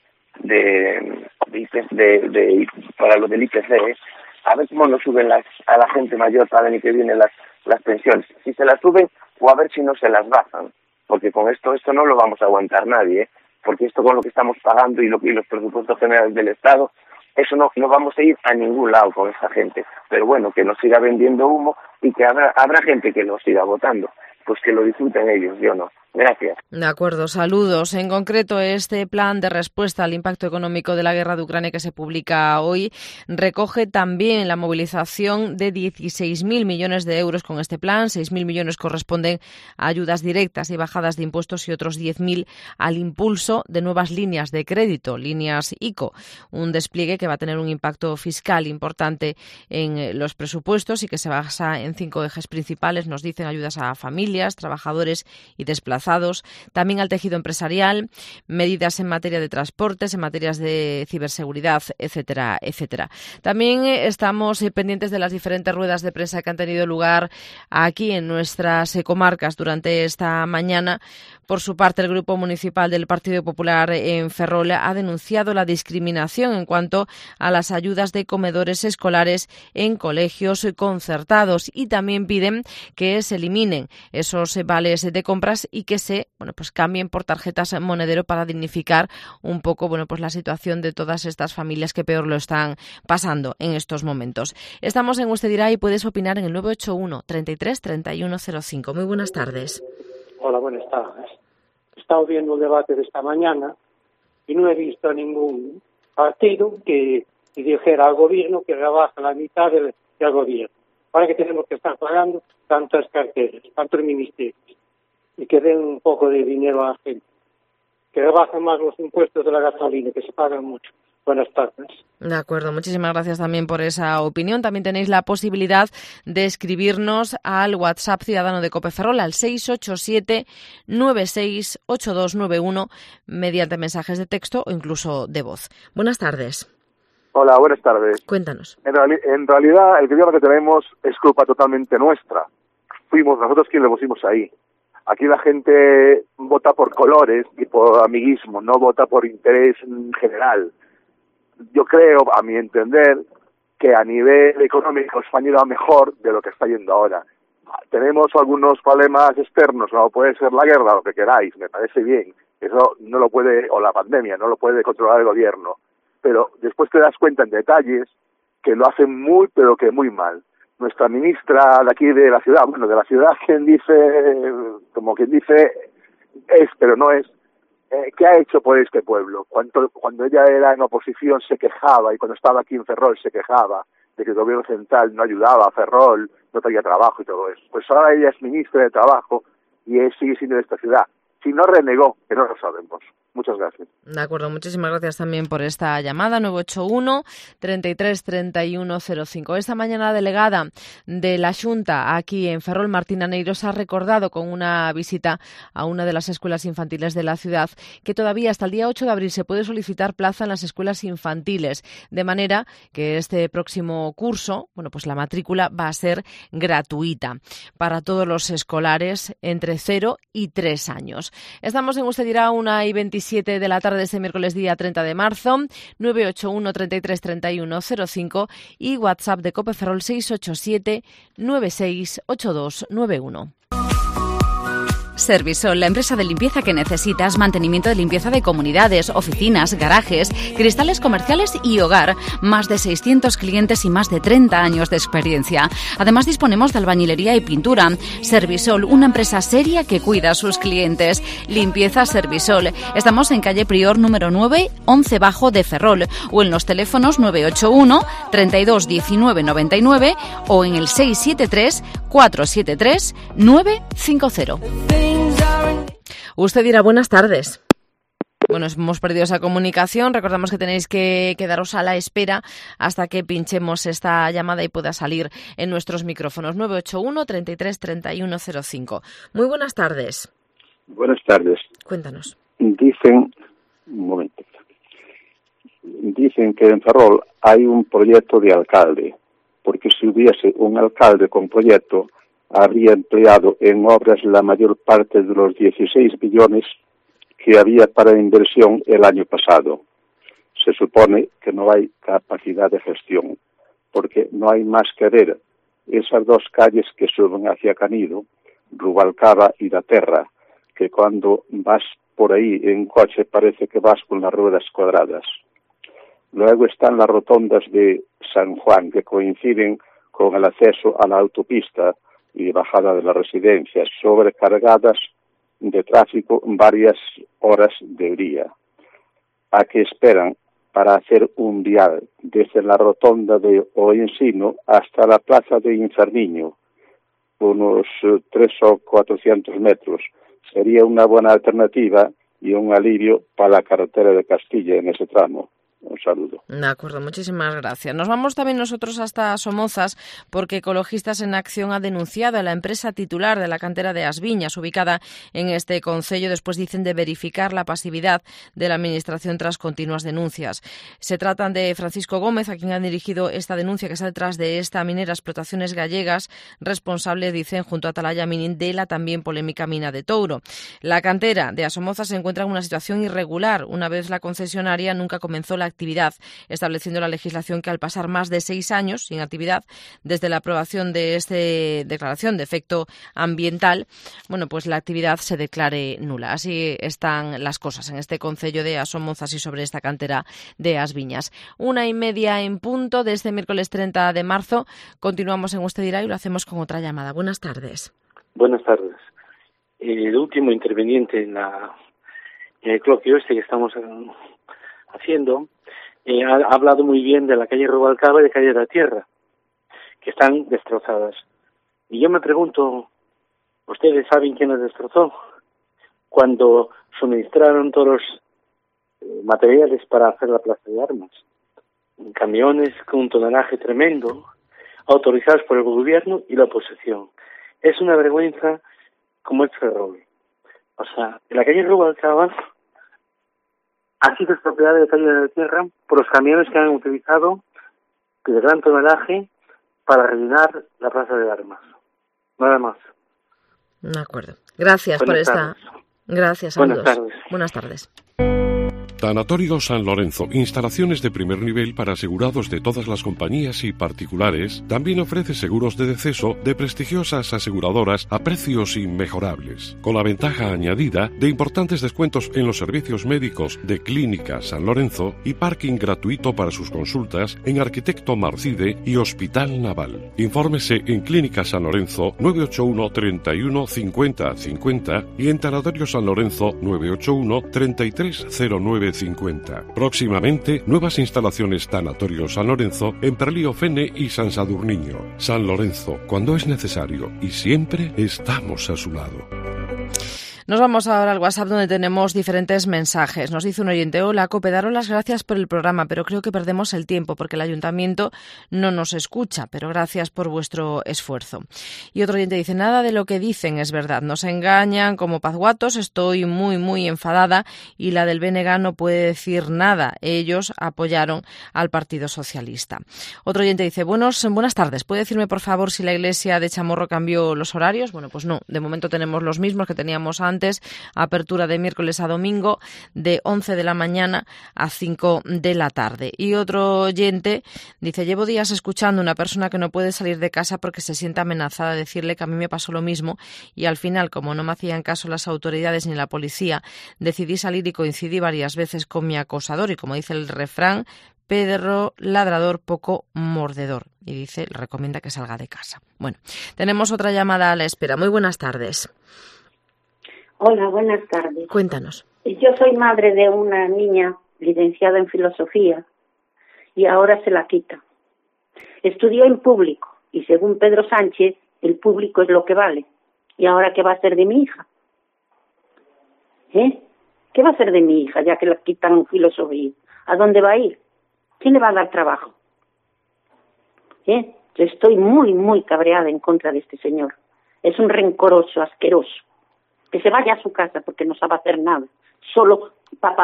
para lo del IPC, ¿eh? A ver cómo nos suben a la gente mayor para el año que viene las pensiones. Si se las suben, o a ver si no se las bajan. Porque con esto no lo vamos a aguantar nadie, ¿eh? Porque esto con lo que estamos pagando y los presupuestos generales del Estado, eso no vamos a ir a ningún lado con esta gente. Pero bueno, que nos siga vendiendo humo y que habrá gente que nos siga votando. Pues que lo disfruten ellos, yo no. Gracias. De acuerdo, saludos. En concreto, este plan de respuesta al impacto económico de la guerra de Ucrania que se publica hoy recoge también la movilización de 16.000 millones de euros con este plan. 6.000 millones corresponden a ayudas directas y bajadas de impuestos y otros 10.000 al impulso de nuevas líneas de crédito, líneas ICO. Un despliegue que va a tener un impacto fiscal importante en los presupuestos y que se basa en 5 ejes principales. Nos dicen ayudas a familias, trabajadores y desplazados, también al tejido empresarial, medidas en materia de transportes, en materias de ciberseguridad, etcétera, etcétera. También estamos pendientes de las diferentes ruedas de prensa que han tenido lugar aquí en nuestras comarcas durante esta mañana. Por su parte, el Grupo Municipal del Partido Popular en Ferrol ha denunciado la discriminación en cuanto a las ayudas de comedores escolares en colegios concertados y también piden que se eliminen esos vales de compras y que se cambien por tarjetas monedero para dignificar un poco la situación de todas estas familias que peor lo están pasando en estos momentos. Estamos en Usted dirá y puedes opinar en el 981 33 31 05. Muy buenas tardes. Hola, buenas tardes. He estado viendo el debate de esta mañana y no he visto a ningún partido que dijera al gobierno que rebaja la mitad del gobierno. Ahora que tenemos que estar pagando tantas carteras, tantos ministerios, y que den un poco de dinero a la gente, que rebajen más los impuestos de la gasolina, que se pagan mucho. Buenas tardes. De acuerdo, muchísimas gracias también por esa opinión. También tenéis la posibilidad de escribirnos al WhatsApp Ciudadano de COPE Ferrol al 687-968291 mediante mensajes de texto o incluso de voz. Buenas tardes. Hola, buenas tardes. Cuéntanos. En realidad, el gobierno que tenemos es culpa totalmente nuestra. Fuimos nosotros quienes lo pusimos ahí. Aquí la gente vota por colores y por amiguismo, no vota por interés general. Yo creo, a mi entender, que a nivel económico España va mejor de lo que está yendo ahora. Tenemos algunos problemas externos, como puede ser la guerra, lo que queráis, me parece bien. Eso no lo puede, o la pandemia, no lo puede controlar el gobierno. Pero después te das cuenta en detalles que lo hacen muy, pero que muy mal. Nuestra ministra de aquí de la ciudad, quien dice es, pero no es, ¿qué ha hecho por este pueblo? Cuando ella era en oposición se quejaba, y cuando estaba aquí en Ferrol se quejaba de que el gobierno central no ayudaba a Ferrol, no traía trabajo y todo eso. Pues ahora ella es ministra de Trabajo y sigue siendo de esta ciudad. si no renegó, que no lo sabemos. Muchas gracias. De acuerdo, muchísimas gracias también por esta llamada, 981 33 31 05. Esta mañana la delegada de la Xunta aquí en Ferrol, Martina Neiros, ha recordado con una visita a una de las escuelas infantiles de la ciudad que todavía hasta el día 8 de abril se puede solicitar plaza en las escuelas infantiles, de manera que este próximo curso, pues la matrícula va a ser gratuita para todos los escolares entre 0 y 3 años. Estamos en Usted dirá 1:27 de la tarde este miércoles día 30 de marzo, 981 33 31 05 y WhatsApp de COPE Ferrol 687 96 82 91. Servisol, la empresa de limpieza que necesitas, mantenimiento de limpieza de comunidades, oficinas, garajes, cristales comerciales y hogar. Más de 600 clientes y más de 30 años de experiencia. Además disponemos de albañilería y pintura. Servisol, una empresa seria que cuida a sus clientes. Limpieza Servisol. Estamos en calle Prior número 9, 11 Bajo de Ferrol, o en los teléfonos 981 32 19 99 o en el 673 473 950. Usted dirá, buenas tardes. Hemos perdido esa comunicación. Recordamos que tenéis que quedaros a la espera hasta que pinchemos esta llamada y pueda salir en nuestros micrófonos. 981 33 31 05. Muy buenas tardes. Buenas tardes. Cuéntanos. Dicen que en Ferrol hay un proyecto de alcalde, porque si hubiese un alcalde con proyecto, habría empleado en obras la mayor parte de los 16 billones que había para inversión el año pasado. Se supone que no hay capacidad de gestión, porque no hay más que ver esas dos calles que suben hacia Canido, Rubalcaba y La Terra, que cuando vas por ahí en coche parece que vas con las ruedas cuadradas. Luego están las rotondas de San Juan, que coinciden con el acceso a la autopista y bajada de las residencias, sobrecargadas de tráfico varias horas del día. ¿A qué esperan para hacer un vial desde la rotonda de Oensino hasta la plaza de Inferniño, unos 300 o 400 metros? Sería una buena alternativa y un alivio para la carretera de Castilla en ese tramo. Un saludo. De acuerdo, muchísimas gracias. Nos vamos también nosotros hasta Somozas, porque Ecologistas en Acción ha denunciado a la empresa titular de la cantera de As Viñas, ubicada en este concello, después dicen de verificar la pasividad de la Administración tras continuas denuncias. Se tratan de Francisco Gómez, a quien han dirigido esta denuncia, que está detrás de esta minera Explotaciones Gallegas, responsable, dicen, junto a Atalaya Mining, de la también polémica mina de Touro. La cantera de Somozas se encuentra en una situación irregular. Una vez la concesionaria nunca comenzó la actividad, estableciendo la legislación que al pasar más de 6 años sin actividad desde la aprobación de esta declaración de efecto ambiental, pues la actividad se declare nula. Así están las cosas en este concello de Somozas y sobre esta cantera de As Viñas. 1:30 en punto de este miércoles 30 de marzo. Continuamos en Usted dirá y lo hacemos con otra llamada. Buenas tardes. Buenas tardes. El último interveniente en el coloquio que estamos haciendo ha hablado muy bien de la calle Rubalcaba y de calle de la Tierra, que están destrozadas. Y yo me pregunto, ¿ustedes saben quién las destrozó? Cuando suministraron todos los materiales para hacer la plaza de armas. Camiones con un tonelaje tremendo, autorizados por el gobierno y la oposición. Es una vergüenza como es Ferrol. O sea, en la calle Rubalcaba ha sido expropiada de calle de la Tierra por los camiones que han utilizado de gran tonelaje para rellenar la plaza de armas. Nada más. De acuerdo. Gracias por esta. Gracias, saludos. Buenas tardes. Buenas tardes. Tanatorio San Lorenzo, instalaciones de primer nivel para asegurados de todas las compañías y particulares, también ofrece seguros de deceso de prestigiosas aseguradoras a precios inmejorables, con la ventaja añadida de importantes descuentos en los servicios médicos de Clínica San Lorenzo y parking gratuito para sus consultas en Arquitecto Marcide y Hospital Naval. Infórmese en Clínica San Lorenzo 981 31 50 50 y en Tanatorio San Lorenzo 981 33 09 50. Próximamente, nuevas instalaciones Tanatorio San Lorenzo en Perlío Fene y San Sadurniño. San Lorenzo, cuando es necesario y siempre estamos a su lado. Nos vamos ahora al WhatsApp, donde tenemos diferentes mensajes. Nos dice un oyente: hola, COPE, daros las gracias por el programa, pero creo que perdemos el tiempo porque el ayuntamiento no nos escucha, pero gracias por vuestro esfuerzo. Y otro oyente dice: nada de lo que dicen es verdad, nos engañan como pazguatos, estoy muy enfadada y la del BNG no puede decir nada, ellos apoyaron al Partido Socialista. Otro oyente dice: buenas tardes, ¿puede decirme por favor si la iglesia de Chamorro cambió los horarios? Bueno, pues no, de momento tenemos los mismos que teníamos antes, apertura de miércoles a domingo de 11 de la mañana a 5 de la tarde. Y otro oyente dice: llevo días escuchando a una persona que no puede salir de casa porque se siente amenazada, decirle que a mí me pasó lo mismo y al final, como no me hacían caso las autoridades ni la policía, decidí salir y coincidí varias veces con mi acosador y, como dice el refrán, perro ladrador, poco mordedor. Y dice, le recomienda que salga de casa. Bueno, tenemos otra llamada a la espera. Muy buenas tardes. Hola, buenas tardes. Cuéntanos. Yo soy madre de una niña licenciada en filosofía y ahora se la quita. Estudió en público y, según Pedro Sánchez, el público es lo que vale. ¿Y ahora qué va a hacer de mi hija? ¿Qué va a hacer de mi hija ya que la quitan filosofía? ¿A dónde va a ir? ¿Quién le va a dar trabajo? Yo estoy muy cabreada en contra de este señor. Es un rencoroso, asqueroso. Que se vaya a su casa porque no sabe hacer nada. Solo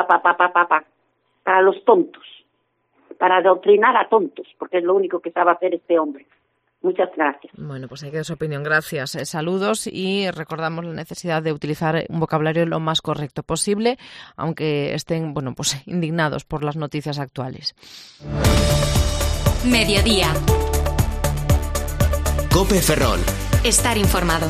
para los tontos. Para adoctrinar a tontos, porque es lo único que sabe hacer este hombre. Muchas gracias. Bueno, pues ahí queda su opinión. Gracias. Saludos y recordamos la necesidad de utilizar un vocabulario lo más correcto posible, aunque estén, pues indignados por las noticias actuales. Mediodía. COPE Ferrol. Estar informado.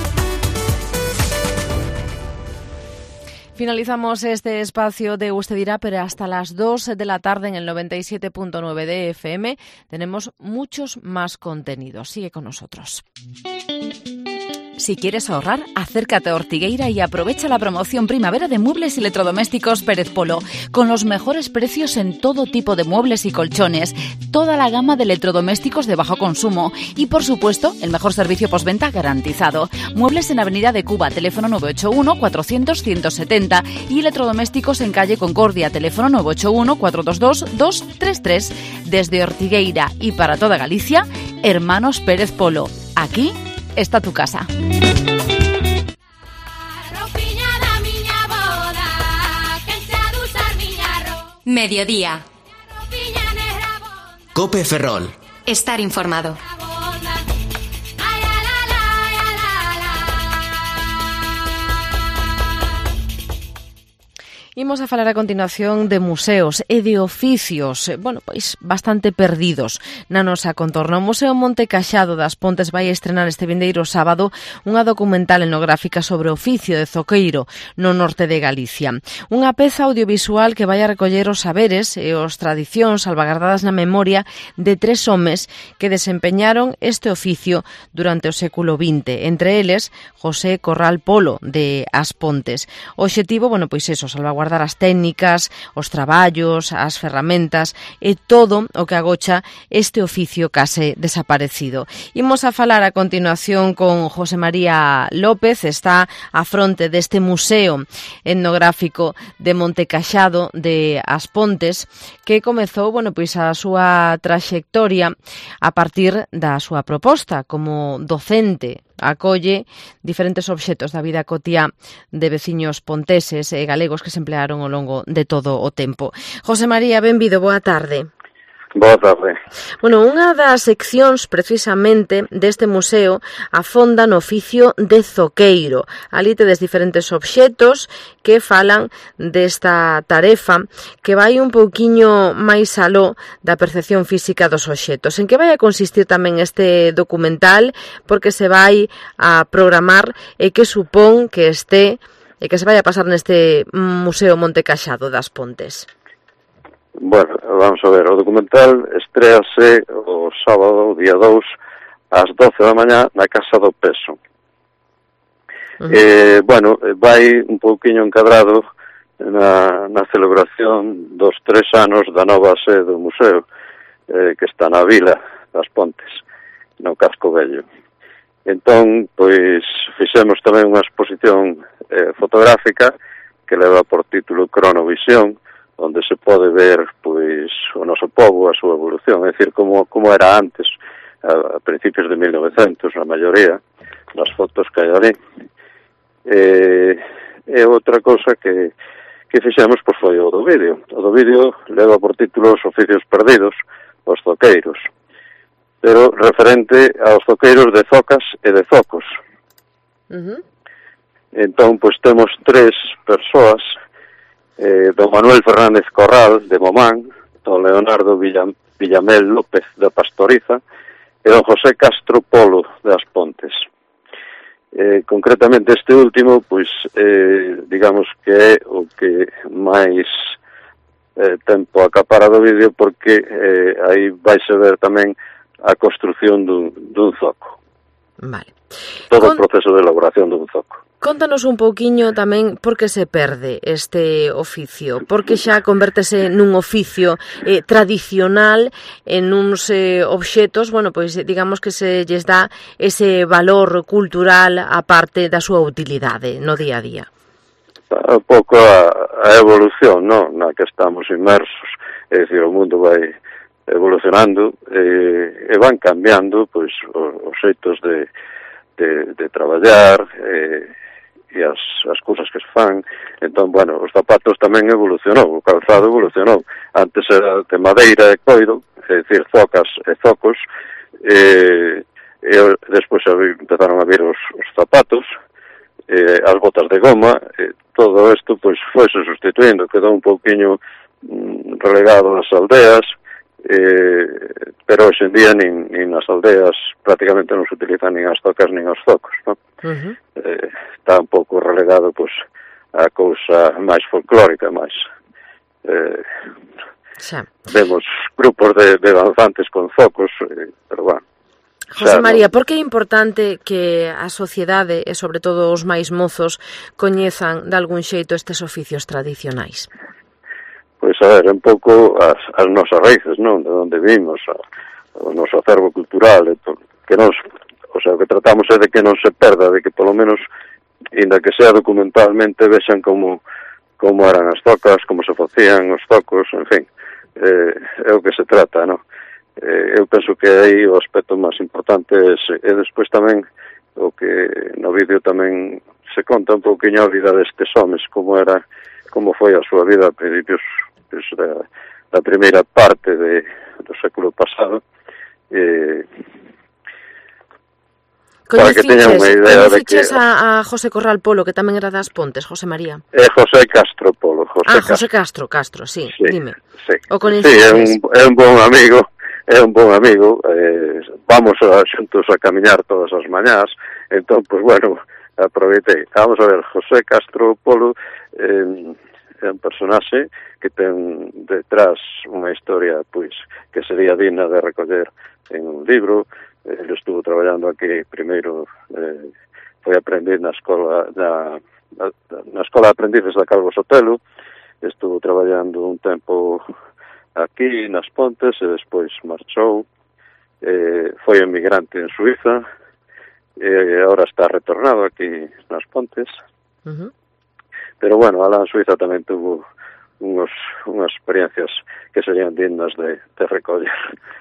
Finalizamos este espacio de Usted dirá, pero hasta las 2 de la tarde en el 97.9 de FM tenemos muchos más contenidos. Sigue con nosotros. Si quieres ahorrar, acércate a Ortigueira y aprovecha la promoción primavera de muebles y electrodomésticos Pérez Polo, con los mejores precios en todo tipo de muebles y colchones, toda la gama de electrodomésticos de bajo consumo y, por supuesto, el mejor servicio postventa garantizado. Muebles en Avenida de Cuba, teléfono 981-400-170 y electrodomésticos en calle Concordia, teléfono 981-422-233. Desde Ortigueira y para toda Galicia, Hermanos Pérez Polo. Aquí está tu casa. Mediodía. COPE Ferrol. Estar informado. Imos a falar a continuación de museos e de oficios, pois bastante perdidos na nosa contorna. O Museo Monte Caxado das Pontes vai estrenar este vindeiro sábado unha documental etnográfica sobre o oficio de zoqueiro no norte de Galicia. Unha peza audiovisual que vai a recoller os saberes e os tradicións salvagardadas na memoria de 3 homes que desempeñaron este oficio durante o século XX. Entre eles, José Corral Polo, de As Pontes. O obxectivo, salvaguardar as técnicas, os traballos, as ferramentas e todo o que agocha este oficio case desaparecido. Imos a falar a continuación con José María López, está á fronte deste Museo Etnográfico de Monte Caxado de As Pontes, que comezou, a súa traxectoria a partir da súa proposta como docente. Acolle diferentes obxetos da vida cotiá de veciños ponteses e galegos que se emplearon ao longo de todo o tempo. José María, benvido, boa tarde. Boa tarde. Unha das seccións, precisamente, deste museo afonda no oficio de zoqueiro. Ali tedes diferentes obxetos que falan desta tarefa que vai un pouquiño máis aló da percepción física dos obxetos. En que vai a consistir tamén este documental, porque se vai a programar e que supón que se vai a pasar neste Museo Monte Caxado das Pontes? Bueno, vamos a ver, o documental estréase o sábado, día 2, ás 12 da mañá na Casa do Peso. Vai un pouquiño encadrado na celebración dos 3 anos da nova sede do museo, que está na Vila das Pontes, no Casco Vello. Entón, fixemos tamén unha exposición fotográfica que leva por título Cronovisión, onde se pode ver pois o noso pobo, a súa evolución, é dicir, como era antes, a principios de 1900, a maioría das fotos que hai ali. E outra cousa que fixemos pois foi o do vídeo. O do vídeo leva por título Os oficios perdidos, os zoqueiros, pero referente aos zoqueiros de zocas e de zocos. Entón, pois temos 3 persoas, don Manuel Fernández Corral, de Momán, don Leonardo Villamel López, da Pastoriza, e don José Castro Polo, das Pontes. Concretamente este último, pois, digamos que é o que máis tempo acapara do vídeo, porque aí vaise ver tamén a construción dun zoco. Vale. Todo o proceso de elaboración dun zoco. Contanos un pouquiño tamén por que se perde este oficio, porque xa convértese nun oficio tradicional, en uns obxetos, bueno, pois digamos que se lles dá ese valor cultural a parte da súa utilidade no día a día. Un pouco a evolución, non, na que estamos inmersos, é dicir, o mundo vai evolucionando e van cambiando pois os xeitos de traballar e as cousas que se fan. Entón, bueno, os zapatos tamén evolucionou, o calzado evolucionou. Antes era de madeira e coiro, é dicir, zocas e zocos, e despois empezaron a vir os zapatos, as botas de goma, todo isto pois foi se sustituindo, quedou un pouquiño relegado ás aldeas, pero hoxe en día nin nas aldeas prácticamente non se utilizan nin as zocas nin os zocos, non? Está un pouco relegado pois a cousa máis folclórica, máis vemos grupos de danzantes con zocos, pero bueno. José María, por que é importante que a sociedade e sobre todo os máis mozos coñezan de algún xeito estes oficios tradicionais? Pois a ver, un pouco as nosas raíces, non? De onde vimos, o noso acervo cultural, que nos, o sea, o que tratamos é de que non se perda, de que polo menos, inda que sea documentalmente, vexan como eran as zocas, como se facían os zocos, en fin, é o que se trata, non? Eu penso que aí o aspecto máis importante é despois tamén o que no vídeo tamén se conta un pouquinho a vida destes homes, como foi a súa vida a principios da primeira parte do século pasado, para que teñan unha idea de que... Coñeciches a José Corral Polo, que tamén era das Pontes, José María? É José Castro Polo. José Castro, sí, dime. Sí, é un bon amigo, vamos xuntos a camiñar todas as mañás, entón, pois, bueno, aproveitei. Vamos a ver, José Castro Polo é un personaxe que ten detrás unha historia pois que sería digna de recoller en un libro. Ele estuvo traballando aquí primeiro, foi aprendiz na escola de aprendices da Calvo Sotelo, estuvo traballando un tempo aquí nas Pontes e despois marchou, foi emigrante en Suiza e agora está retornado aquí nas Pontes. Pero bueno, alá en Suiza tamén tuvo unhas experiencias que serían dignas de recoller.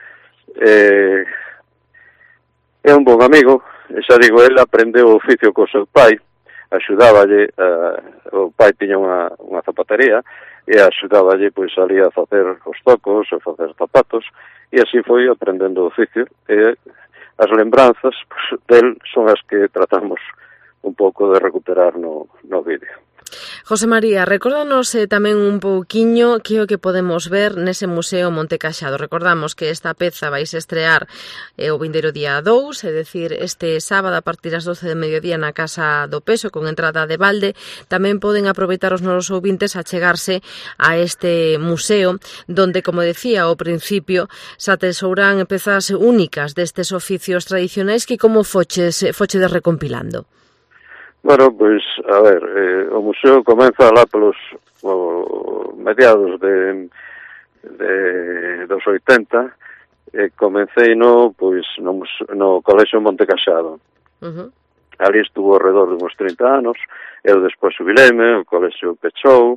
É un bon amigo, xa digo, ele aprendeu o oficio co seu pai, axudáballe, o pai tiña unha zapatería, e axudáballe pois ali a facer os zocos, a facer zapatos, e así foi aprendendo o oficio, e as lembranzas pois, del son as que tratamos un pouco de recuperar no vídeo. José María, recórdanos tamén un pouquiño que é o que podemos ver nese Museo Monte Caxado. Recordamos que esta peza vais estrear o vindeiro día 2, é dicir, este sábado a partir das 12 de mediodía na Casa do Peso, con entrada de balde. Tamén poden aproveitar os nosos ouvintes a chegarse a este museo, donde, como decía ao principio, se atesouran pezas únicas destes oficios tradicionais que como fochedes recompilando. Bueno, pois, a ver, o museo comeza lá pelos mediados dos 80, e comecei no Colexio Monte Caxado. ali estuvo alrededor de uns 30 anos, eu despois jubileme, o colexio pechou,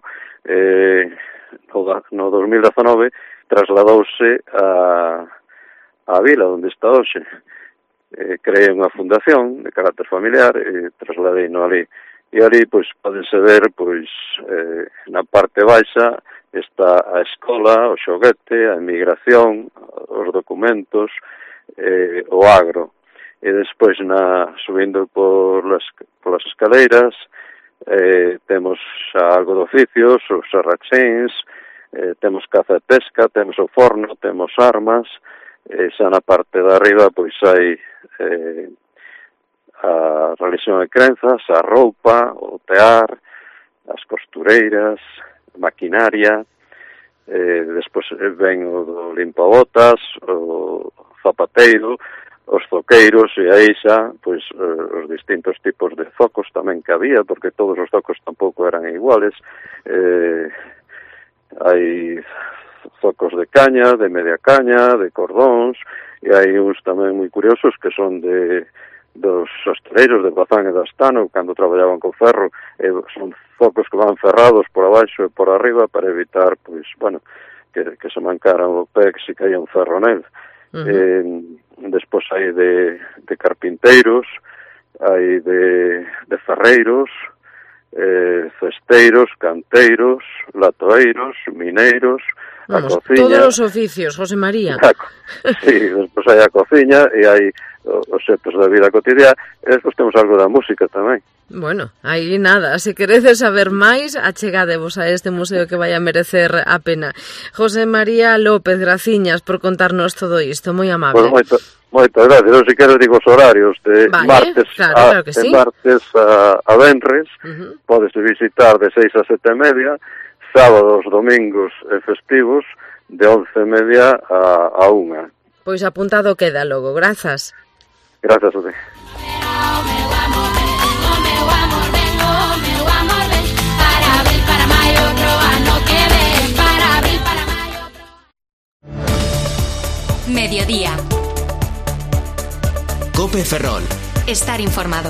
no 2019 trasladouse a vila onde está hoxe. Creei unha fundación de carácter familiar e trasladei no ali. E ali, pois, podense ver, pois, na parte baixa está a escola, o xoguete, a emigración, os documentos, o agro. E despois, subindo polas escaleiras, temos algo de oficios, os sarrachéns, temos caza e pesca, temos o forno, temos armas, xa na parte de arriba, pois, hai a religión e crenzas, a roupa, o tear, as costureiras, maquinaria, despois ven o do limpabotas, o zapateiro, os zoqueiros, e aí xa, pois, os distintos tipos de zocos tamén que había, porque todos os zocos tampouco eran iguales. Hai zocos de caña, de media caña, de cordóns, e hai uns tamén moi curiosos que son dos hostaleiros de Bazán e de Astano, cando traballaban con ferro, son focos que van ferrados por abaixo e por arriba para evitar, pois, bueno, que se mancaran o pé, que se caía un ferro nel. Despois hai de carpinteiros, hai de ferreiros, cesteiros, canteiros, latoeiros, mineiros, vamos, a cociña. Todos os oficios, José María. Sí, despois hai a cociña e hai os xetos da vida cotidiana, e despois temos algo da música tamén. Bueno, aí nada, se queredes saber máis, achegadevos a este museo que vai a merecer a pena. José María López, graciñas por contarnos todo isto, moi amable. Pues moitas gracias. Eu, se queres, digo os horarios de martes sí. a venres, podes visitar de 6 a 7:30, sábados, domingos e festivos de 11:30 a 1. Pois apuntado queda logo, grazas. Gracias a ti. Mediodía. Cope Ferrol. Estar informado.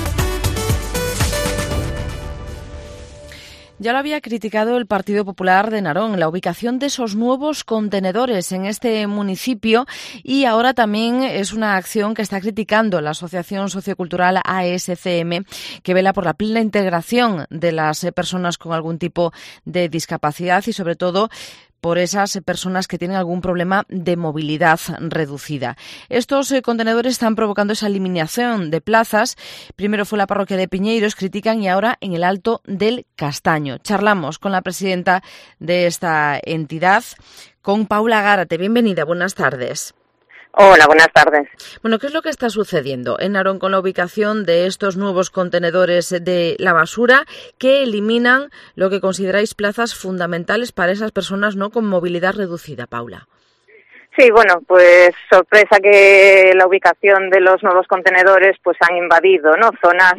Ya lo había criticado el Partido Popular de Narón, la ubicación de esos nuevos contenedores en este municipio, y ahora también es una acción que está criticando la Asociación Sociocultural ASCM, que vela por la plena integración de las personas con algún tipo de discapacidad y, sobre todo, por esas personas que tienen algún problema de movilidad reducida. Estos contenedores están provocando esa eliminación de plazas. Primero fue la parroquia de Piñeiros, critican, y ahora en el Alto del Castaño. Charlamos con la presidenta de esta entidad, con Paula Gárate. Bienvenida, buenas tardes. Hola, buenas tardes. Bueno, ¿qué es lo que está sucediendo en Narón con la ubicación de estos nuevos contenedores de la basura que eliminan lo que consideráis plazas fundamentales para esas personas no con movilidad reducida, Paula? Sí, bueno, pues sorpresa que la ubicación de los nuevos contenedores pues han invadido, ¿no? Zonas,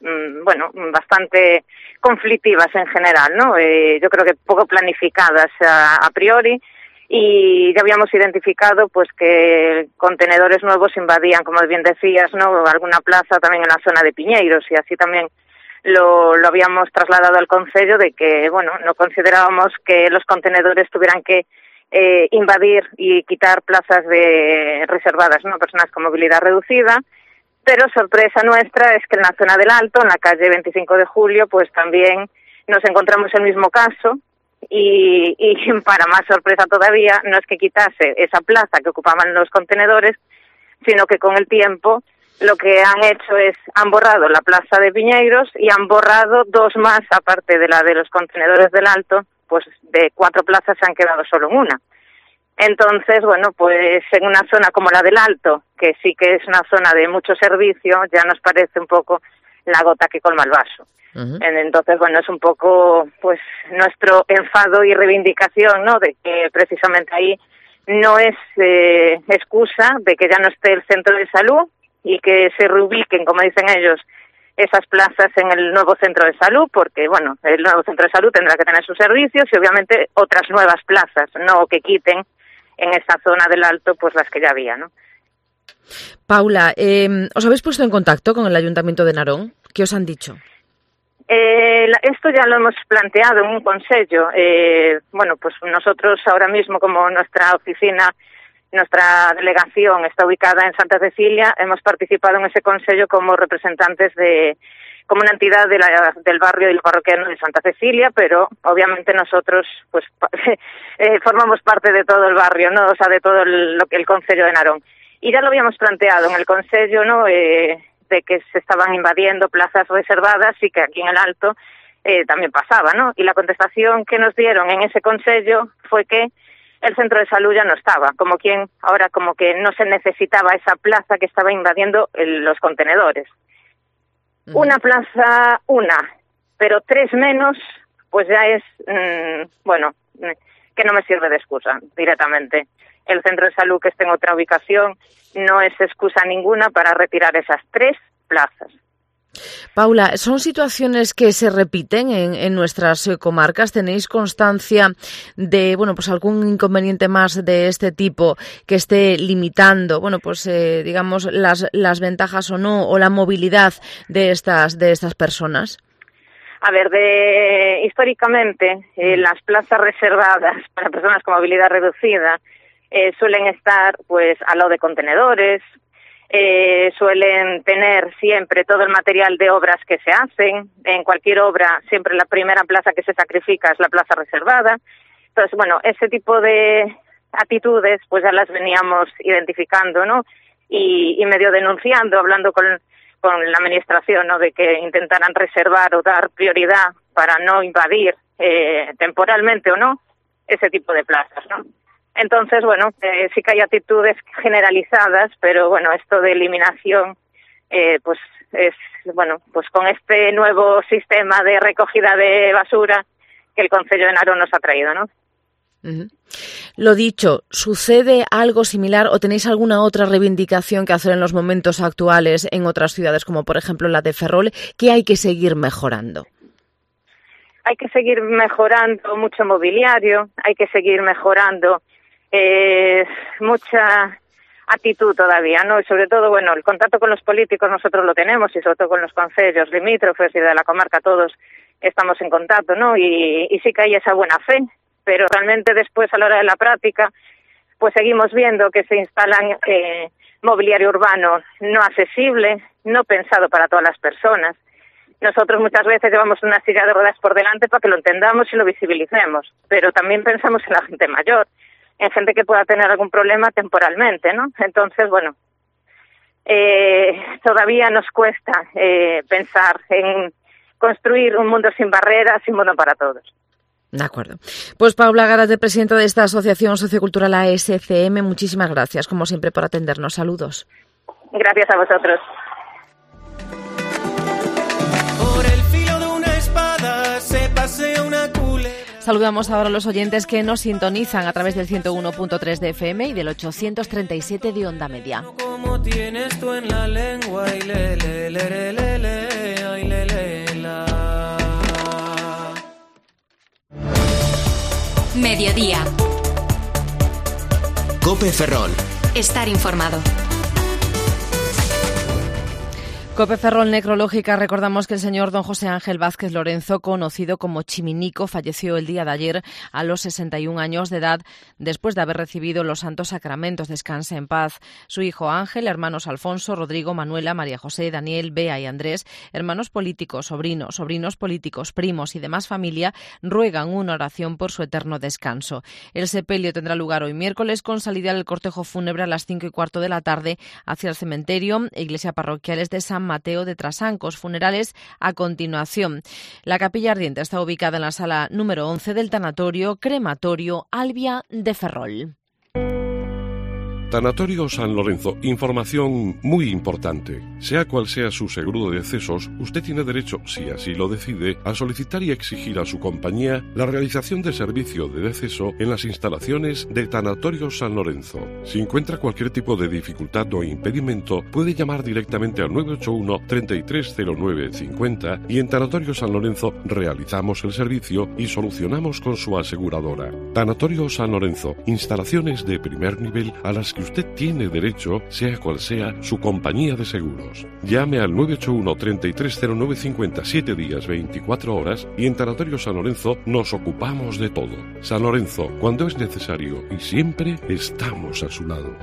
bastante conflictivas en general, ¿no? Yo creo que poco planificadas a priori. Y ya habíamos identificado pues que contenedores nuevos invadían, como bien decías, ¿no?, alguna plaza también en la zona de Piñeiros, y así también lo habíamos trasladado al concello de que, bueno, no considerábamos que los contenedores tuvieran que invadir y quitar plazas reservadas, ¿no?, a personas con movilidad reducida. Pero sorpresa nuestra es que en la zona del Alto, en la calle 25 de Julio, pues también nos encontramos el mismo caso. Y para más sorpresa todavía, no es que quitase esa plaza que ocupaban los contenedores, sino que con el tiempo lo que han hecho es, han borrado la plaza de Piñeiros y han borrado dos más, aparte de la de los contenedores del Alto, pues de 4 plazas se han quedado solo en una. Entonces, bueno, pues en una zona como la del Alto, que sí que es una zona de mucho servicio, ya nos parece un poco la gota que colma el vaso. Entonces, bueno, es un poco pues nuestro enfado y reivindicación, ¿no?, de que precisamente ahí no es excusa de que ya no esté el centro de salud y que se reubiquen, como dicen ellos, esas plazas en el nuevo centro de salud, porque, bueno, el nuevo centro de salud tendrá que tener sus servicios y obviamente otras nuevas plazas, no que quiten en esa zona del Alto pues las que ya había, ¿no? Paula, ¿os habéis puesto en contacto con el Ayuntamiento de Narón? ¿Qué os han dicho? Esto ya lo hemos planteado en un consello. Bueno, pues nosotros ahora mismo, como nuestra oficina, nuestra delegación está ubicada en Santa Cecilia, hemos participado en ese consello como representantes como una entidad del barrio y el parroquiano de Santa Cecilia, pero obviamente nosotros pues formamos parte de todo el barrio, ¿no? O sea, de todo el concello de Narón. Y ya lo habíamos planteado en el consello, ¿no? De que se estaban invadiendo plazas reservadas y que aquí en el Alto también pasaba, ¿no? Y la contestación que nos dieron en ese consello fue que el centro de salud ya no estaba, como que no se necesitaba esa plaza que estaba invadiendo los contenedores. Una plaza, pero 3 menos, pues ya es, que no me sirve de excusa directamente. El centro de salud que esté en otra ubicación no es excusa ninguna para retirar esas 3 plazas. Paula, ¿son situaciones que se repiten en nuestras comarcas? ¿Tenéis constancia de, pues algún inconveniente más de este tipo que esté limitando, digamos, las ventajas o no, o la movilidad de estas personas? A ver, históricamente, las plazas reservadas para personas con movilidad reducida suelen estar, pues, al lado de contenedores. Suelen tener siempre todo el material de obras que se hacen. En cualquier obra, siempre la primera plaza que se sacrifica es la plaza reservada. Entonces, ese tipo de actitudes pues ya las veníamos identificando, ¿no? Y medio denunciando, hablando con la administración, ¿no? De que intentaran reservar o dar prioridad para no invadir temporalmente o no ese tipo de plazas, ¿no? Entonces, sí que hay actitudes generalizadas, pero esto de eliminación, pues con este nuevo sistema de recogida de basura que el Concello de Narón nos ha traído, ¿no? Uh-huh. Lo dicho, ¿sucede algo similar o tenéis alguna otra reivindicación que hacer en los momentos actuales en otras ciudades, como por ejemplo la de Ferrol, que hay que seguir mejorando? Hay que seguir mejorando mucho mobiliario, hay que seguir mejorando mucha actitud todavía, ¿no? Y sobre todo, el contacto con los políticos nosotros lo tenemos, y sobre todo con los concellos limítrofes y de la comarca todos estamos en contacto, ¿no? Y sí que hay esa buena fe, pero realmente después a la hora de la práctica pues seguimos viendo que se instalan mobiliario urbano no accesible, no pensado para todas las personas. Nosotros muchas veces llevamos una silla de ruedas por delante para que lo entendamos y lo visibilicemos, pero también pensamos en la gente mayor, en gente que pueda tener algún problema temporalmente, ¿no? Entonces, todavía nos cuesta pensar en construir un mundo sin barreras y un mundo para todos. De acuerdo. Pues Paula Gárate, presidenta de esta Asociación Sociocultural ASCM, muchísimas gracias, como siempre, por atendernos. Saludos. Gracias a vosotros. Por el filo de una espada se pasea una culebra. Saludamos ahora a los oyentes que nos sintonizan a través del 101.3 de FM y del 837 de Onda Media. Como tienes tú en la lengua, y la. Mediodía. COPE Ferrol. Estar informado. COPE Ferrol Necrológica. Recordamos que el señor don José Ángel Vázquez Lorenzo, conocido como Chiminico, falleció el día de ayer a los 61 años de edad después de haber recibido los santos sacramentos. Descanse en paz. Su hijo Ángel, hermanos Alfonso, Rodrigo, Manuela, María José, Daniel, Bea y Andrés, hermanos políticos, sobrinos políticos, primos y demás familia, ruegan una oración por su eterno descanso. El sepelio tendrá lugar hoy miércoles con salida del cortejo fúnebre a las 5:15 de la tarde hacia el cementerio e iglesia parroquiales de San Mateo de Trasancos. Funerales a continuación. La capilla ardiente está ubicada en la sala número 11 del tanatorio crematorio Albia de Ferrol. Tanatorio San Lorenzo, información muy importante. Sea cual sea su seguro de decesos, usted tiene derecho, si así lo decide, a solicitar y exigir a su compañía la realización de servicio de deceso en las instalaciones de Tanatorio San Lorenzo. Si encuentra cualquier tipo de dificultad o impedimento, puede llamar directamente al 981 3309 50 y en Tanatorio San Lorenzo realizamos el servicio y solucionamos con su aseguradora. Tanatorio San Lorenzo, instalaciones de primer nivel a las que que usted tiene derecho, sea cual sea su compañía de seguros. Llame al 981 330950 7 días 24 horas y en Tanatorio San Lorenzo nos ocupamos de todo. San Lorenzo, cuando es necesario y siempre estamos a su lado.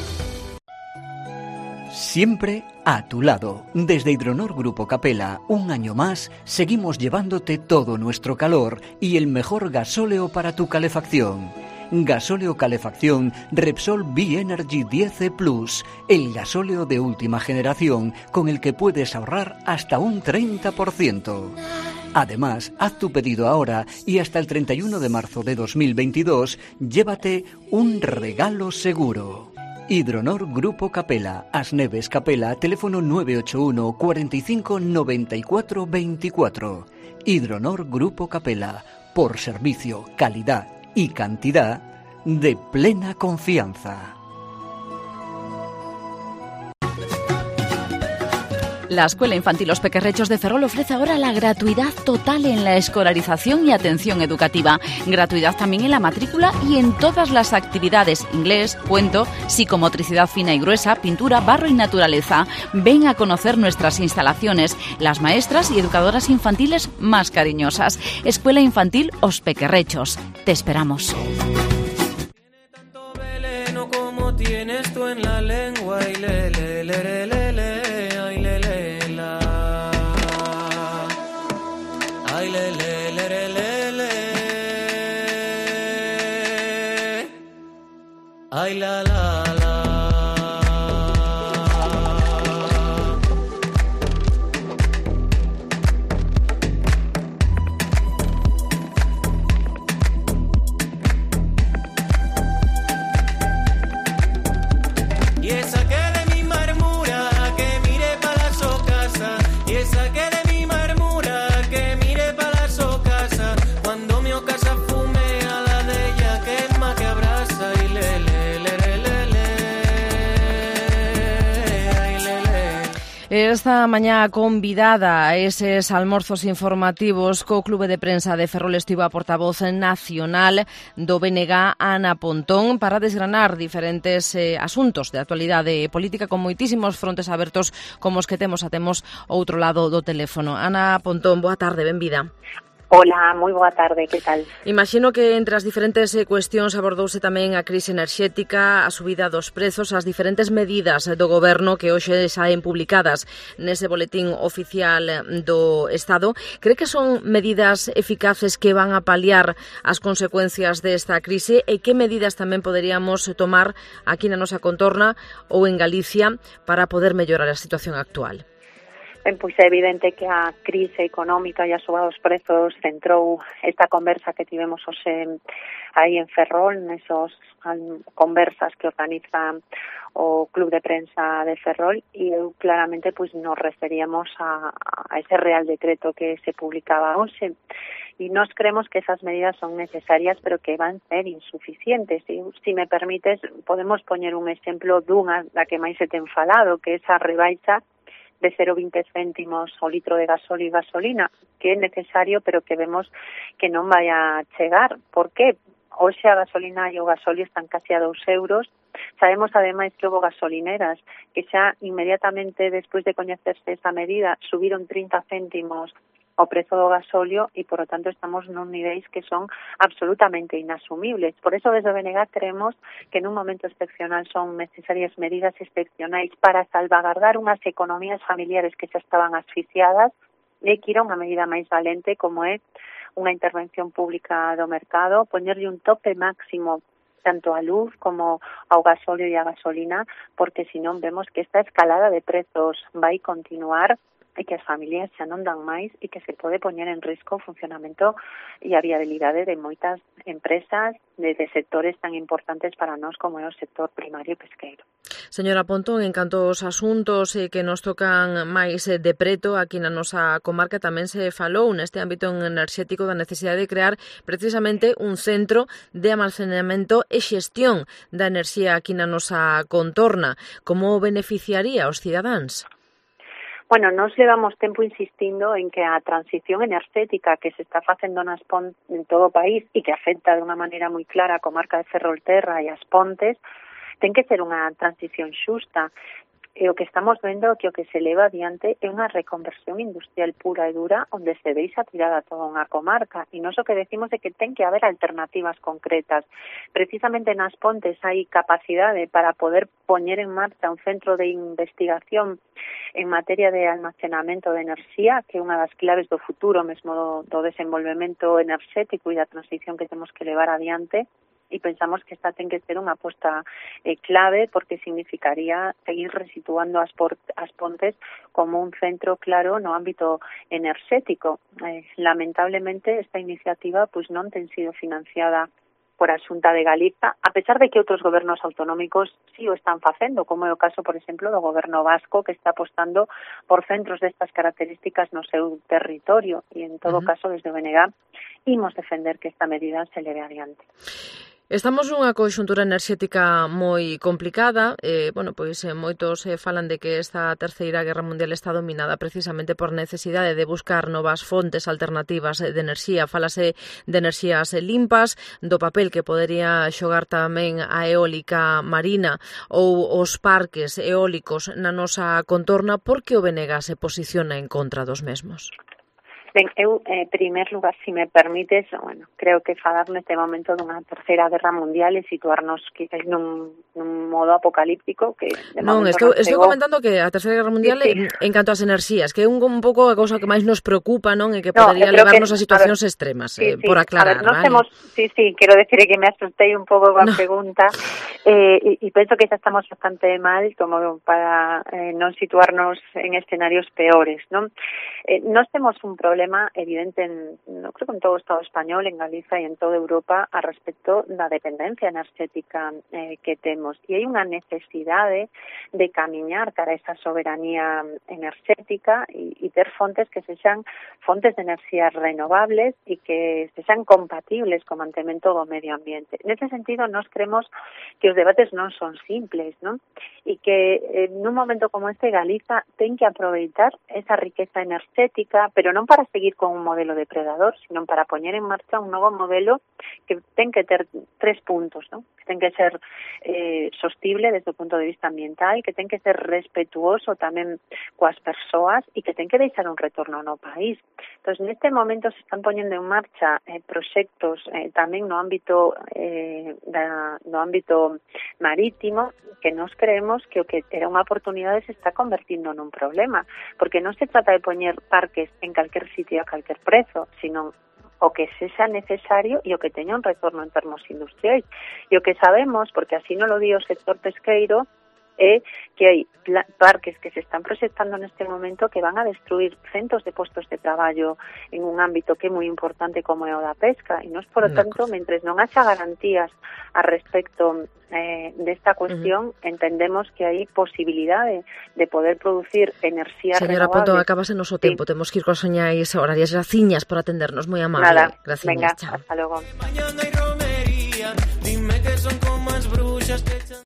Siempre a tu lado. Desde Hidronor Grupo Capella, un año más, seguimos llevándote todo nuestro calor y el mejor gasóleo para tu calefacción. Gasóleo calefacción Repsol B-Energy 10 Plus, el gasóleo de última generación con el que puedes ahorrar hasta un 30%. Además, haz tu pedido ahora y hasta el 31 de marzo de 2022 llévate un regalo seguro. Hidronor Grupo Capella, Asneves Capella, teléfono 981 45 94 24. Hidronor Grupo Capella, por servicio, calidad y cantidad de plena confianza. La Escuela Infantil Los Pequerrechos de Ferrol ofrece ahora la gratuidad total en la escolarización y atención educativa. Gratuidad también en la matrícula y en todas las actividades: inglés, cuento, psicomotricidad fina y gruesa, pintura, barro y naturaleza. Ven a conocer nuestras instalaciones, las maestras y educadoras infantiles más cariñosas. Escuela Infantil Los Pequerrechos. Te esperamos. Como tienes tú en la lengua y ay la la la. Y esa que de mi marmura que mire para la socasa, y esa que de mi marmura que mire para la socasa, cuando mi ocasa fume a la de ella quema que abraza y Esta mañá convidada a eses almorzos informativos co Clube de Prensa de Ferrol estivo a portavoz nacional do BNG, Ana Pontón, para desgranar diferentes asuntos de actualidade política con moitísimos frontes abertos como os que temos outro lado do teléfono. Ana Pontón, boa tarde, benvida. Hola, moi boa tarde, que tal? Imagino que entre as diferentes cuestións abordouse tamén a crise enerxética, a subida dos prezos, as diferentes medidas do goberno que hoxe saen publicadas nese boletín oficial do Estado. Cree que son medidas eficaces que van a paliar as consecuencias desta crise e que medidas tamén poderíamos tomar aquí na nosa contorna ou en Galicia para poder mellorar a situación actual? Ben, pois é evidente que a crise económica e a suba dos prezos centrou esta conversa que tivemos hoxe aí en Ferrol, nesos conversas que organiza o Club de Prensa de Ferrol, e eu claramente pois nos referíamos a ese Real Decreto que se publicaba hoxe. E nós creemos que esas medidas son necesarias, pero que van ser insuficientes. E, se me permites, podemos poñer un exemplo dunha da que máis se ten falado, que é esa rebaixa de 0,20 céntimos o litro de gasóleo e gasolina, que é necesario, pero que vemos que non vai a chegar. Por qué? Hoxe a gasolina e o gasóleo están casi a 2 euros. Sabemos, ademais, que houve gasolineras que xa inmediatamente despois de coñecerse esa medida subiron 30 céntimos o prezo do gasóleo e, por lo tanto, estamos nun niveis que son absolutamente inasumibles. Por eso, desde o BNG, creemos que nun momento excepcional son necesarias medidas excepcionais para salvagardar unhas economías familiares que xa estaban asfixiadas e que ir a unha medida máis valente como é unha intervención pública do mercado, poñerlle un tope máximo tanto a luz como ao gasóleo e a gasolina, porque senón vemos que esta escalada de prezos vai continuar e que as familias xa non dan máis e que se pode poñer en risco o funcionamento e a viabilidade de moitas empresas de sectores tan importantes para nós como é o sector primario e pesqueiro. Señora Pontón, en canto aos asuntos que nos tocan máis de preto aquí na nosa comarca, tamén se falou neste ámbito enerxético da necesidade de crear precisamente un centro de almacenamento e xestión da enerxía aquí na nosa contorna. Como beneficiaría aos cidadáns? Bueno, nos levamos tempo insistindo en que a transición enerxética que se está facendo en todo o país e que afecta de unha maneira moi clara a comarca de Ferrolterra e as Pontes, ten que ser unha transición xusta. E o que estamos vendo que o que se leva adiante é unha reconversión industrial pura e dura onde se deixa tirada toda unha comarca. E nós o que decimos é que ten que haber alternativas concretas. Precisamente nas Pontes hai capacidade para poder poñer en marcha un centro de investigación en materia de almacenamento de enerxía, que é unha das claves do futuro mesmo do desenvolvemento enerxético e da transición que temos que levar adiante. E pensamos que esta ten que ser unha aposta clave porque significaría seguir resituando as Pontes como un centro claro no ámbito enerxético. Lamentablemente esta iniciativa pois non ten sido financiada por a Xunta de Galiza, a pesar de que outros gobernos autonómicos sí o están facendo, como é o caso, por exemplo, do goberno vasco, que está apostando por centros destas características no seu territorio, e en todo caso, desde o BNG, imos defender que esta medida se leve adiante. Estamos nunha conxuntura enerxética moi complicada, moitos falan de que esta terceira guerra mundial está dominada precisamente por necesidade de buscar novas fontes alternativas de enerxía. Fálase de enerxías limpas, do papel que podería xogar tamén a eólica marina ou os parques eólicos na nosa contorna. Por que o BNG se posiciona en contra dos mesmos? Ben, eu, en primer lugar, se me permites, creo que falar neste momento dunha terceira guerra mundial e situarnos quizás nun modo apocalíptico que non, estou comentando que a terceira guerra mundial en canto ás enerxías, que é un pouco a cousa que máis nos preocupa, non, e que podería levarnos a situacións extremas, por aclarar, vale? Quero decir que me asustei un pouco coa pregunta e penso que xa estamos bastante mal como para non situarnos en escenarios peores, non? Nós temos un problema evidente, no creo que en todo o Estado español, en Galiza e en toda Europa, a respecto da dependencia enerxética que temos. E hai unha necesidade de camiñar cara a esa soberanía enerxética e ter fontes que sexan fontes de enerxías renovables e que sexan compatibles co mantemento do medio ambiente. Nese sentido, nós creemos que os debates non son simples, non? E que nun momento como este, Galiza ten que aproveitar esa riqueza enerxética, pero non para seguir con un modelo depredador, sino para poñer en marcha un novo modelo que ten que ter 3 puntos, ¿no? Que ten que ser sostible desde o punto de vista ambiental, que ten que ser respetuoso tamén coas persoas e que ten que deixar un retorno no país. Entón, neste momento se están poñendo en marcha proxectos tamén no ámbito marítimo que nos creemos que o que era unha oportunidade se está convertindo nun problema, porque non se trata de poñer parques en calquer sitio a calquer prezo, sino o que sexa necesario e o que teña un retorno en termos industriais. E o que sabemos, porque así non lo di o sector pesqueiro, é que hai parques que se están proxectando neste momento que van a destruir centos de postos de traballo en un ámbito que é moi importante como é o da pesca. E nós, por lo tanto, mentres non haxa garantías a respecto desta cuestión, entendemos que hai posibilidade de poder producir enerxía Señora renovable. Ponto, acabase noso tempo, temos que ir cos soñais horarias. Graciñas por atendernos, moi amable. Nada, Graciñas, venga, chao. hasta logo. Dime que son como as bruxas que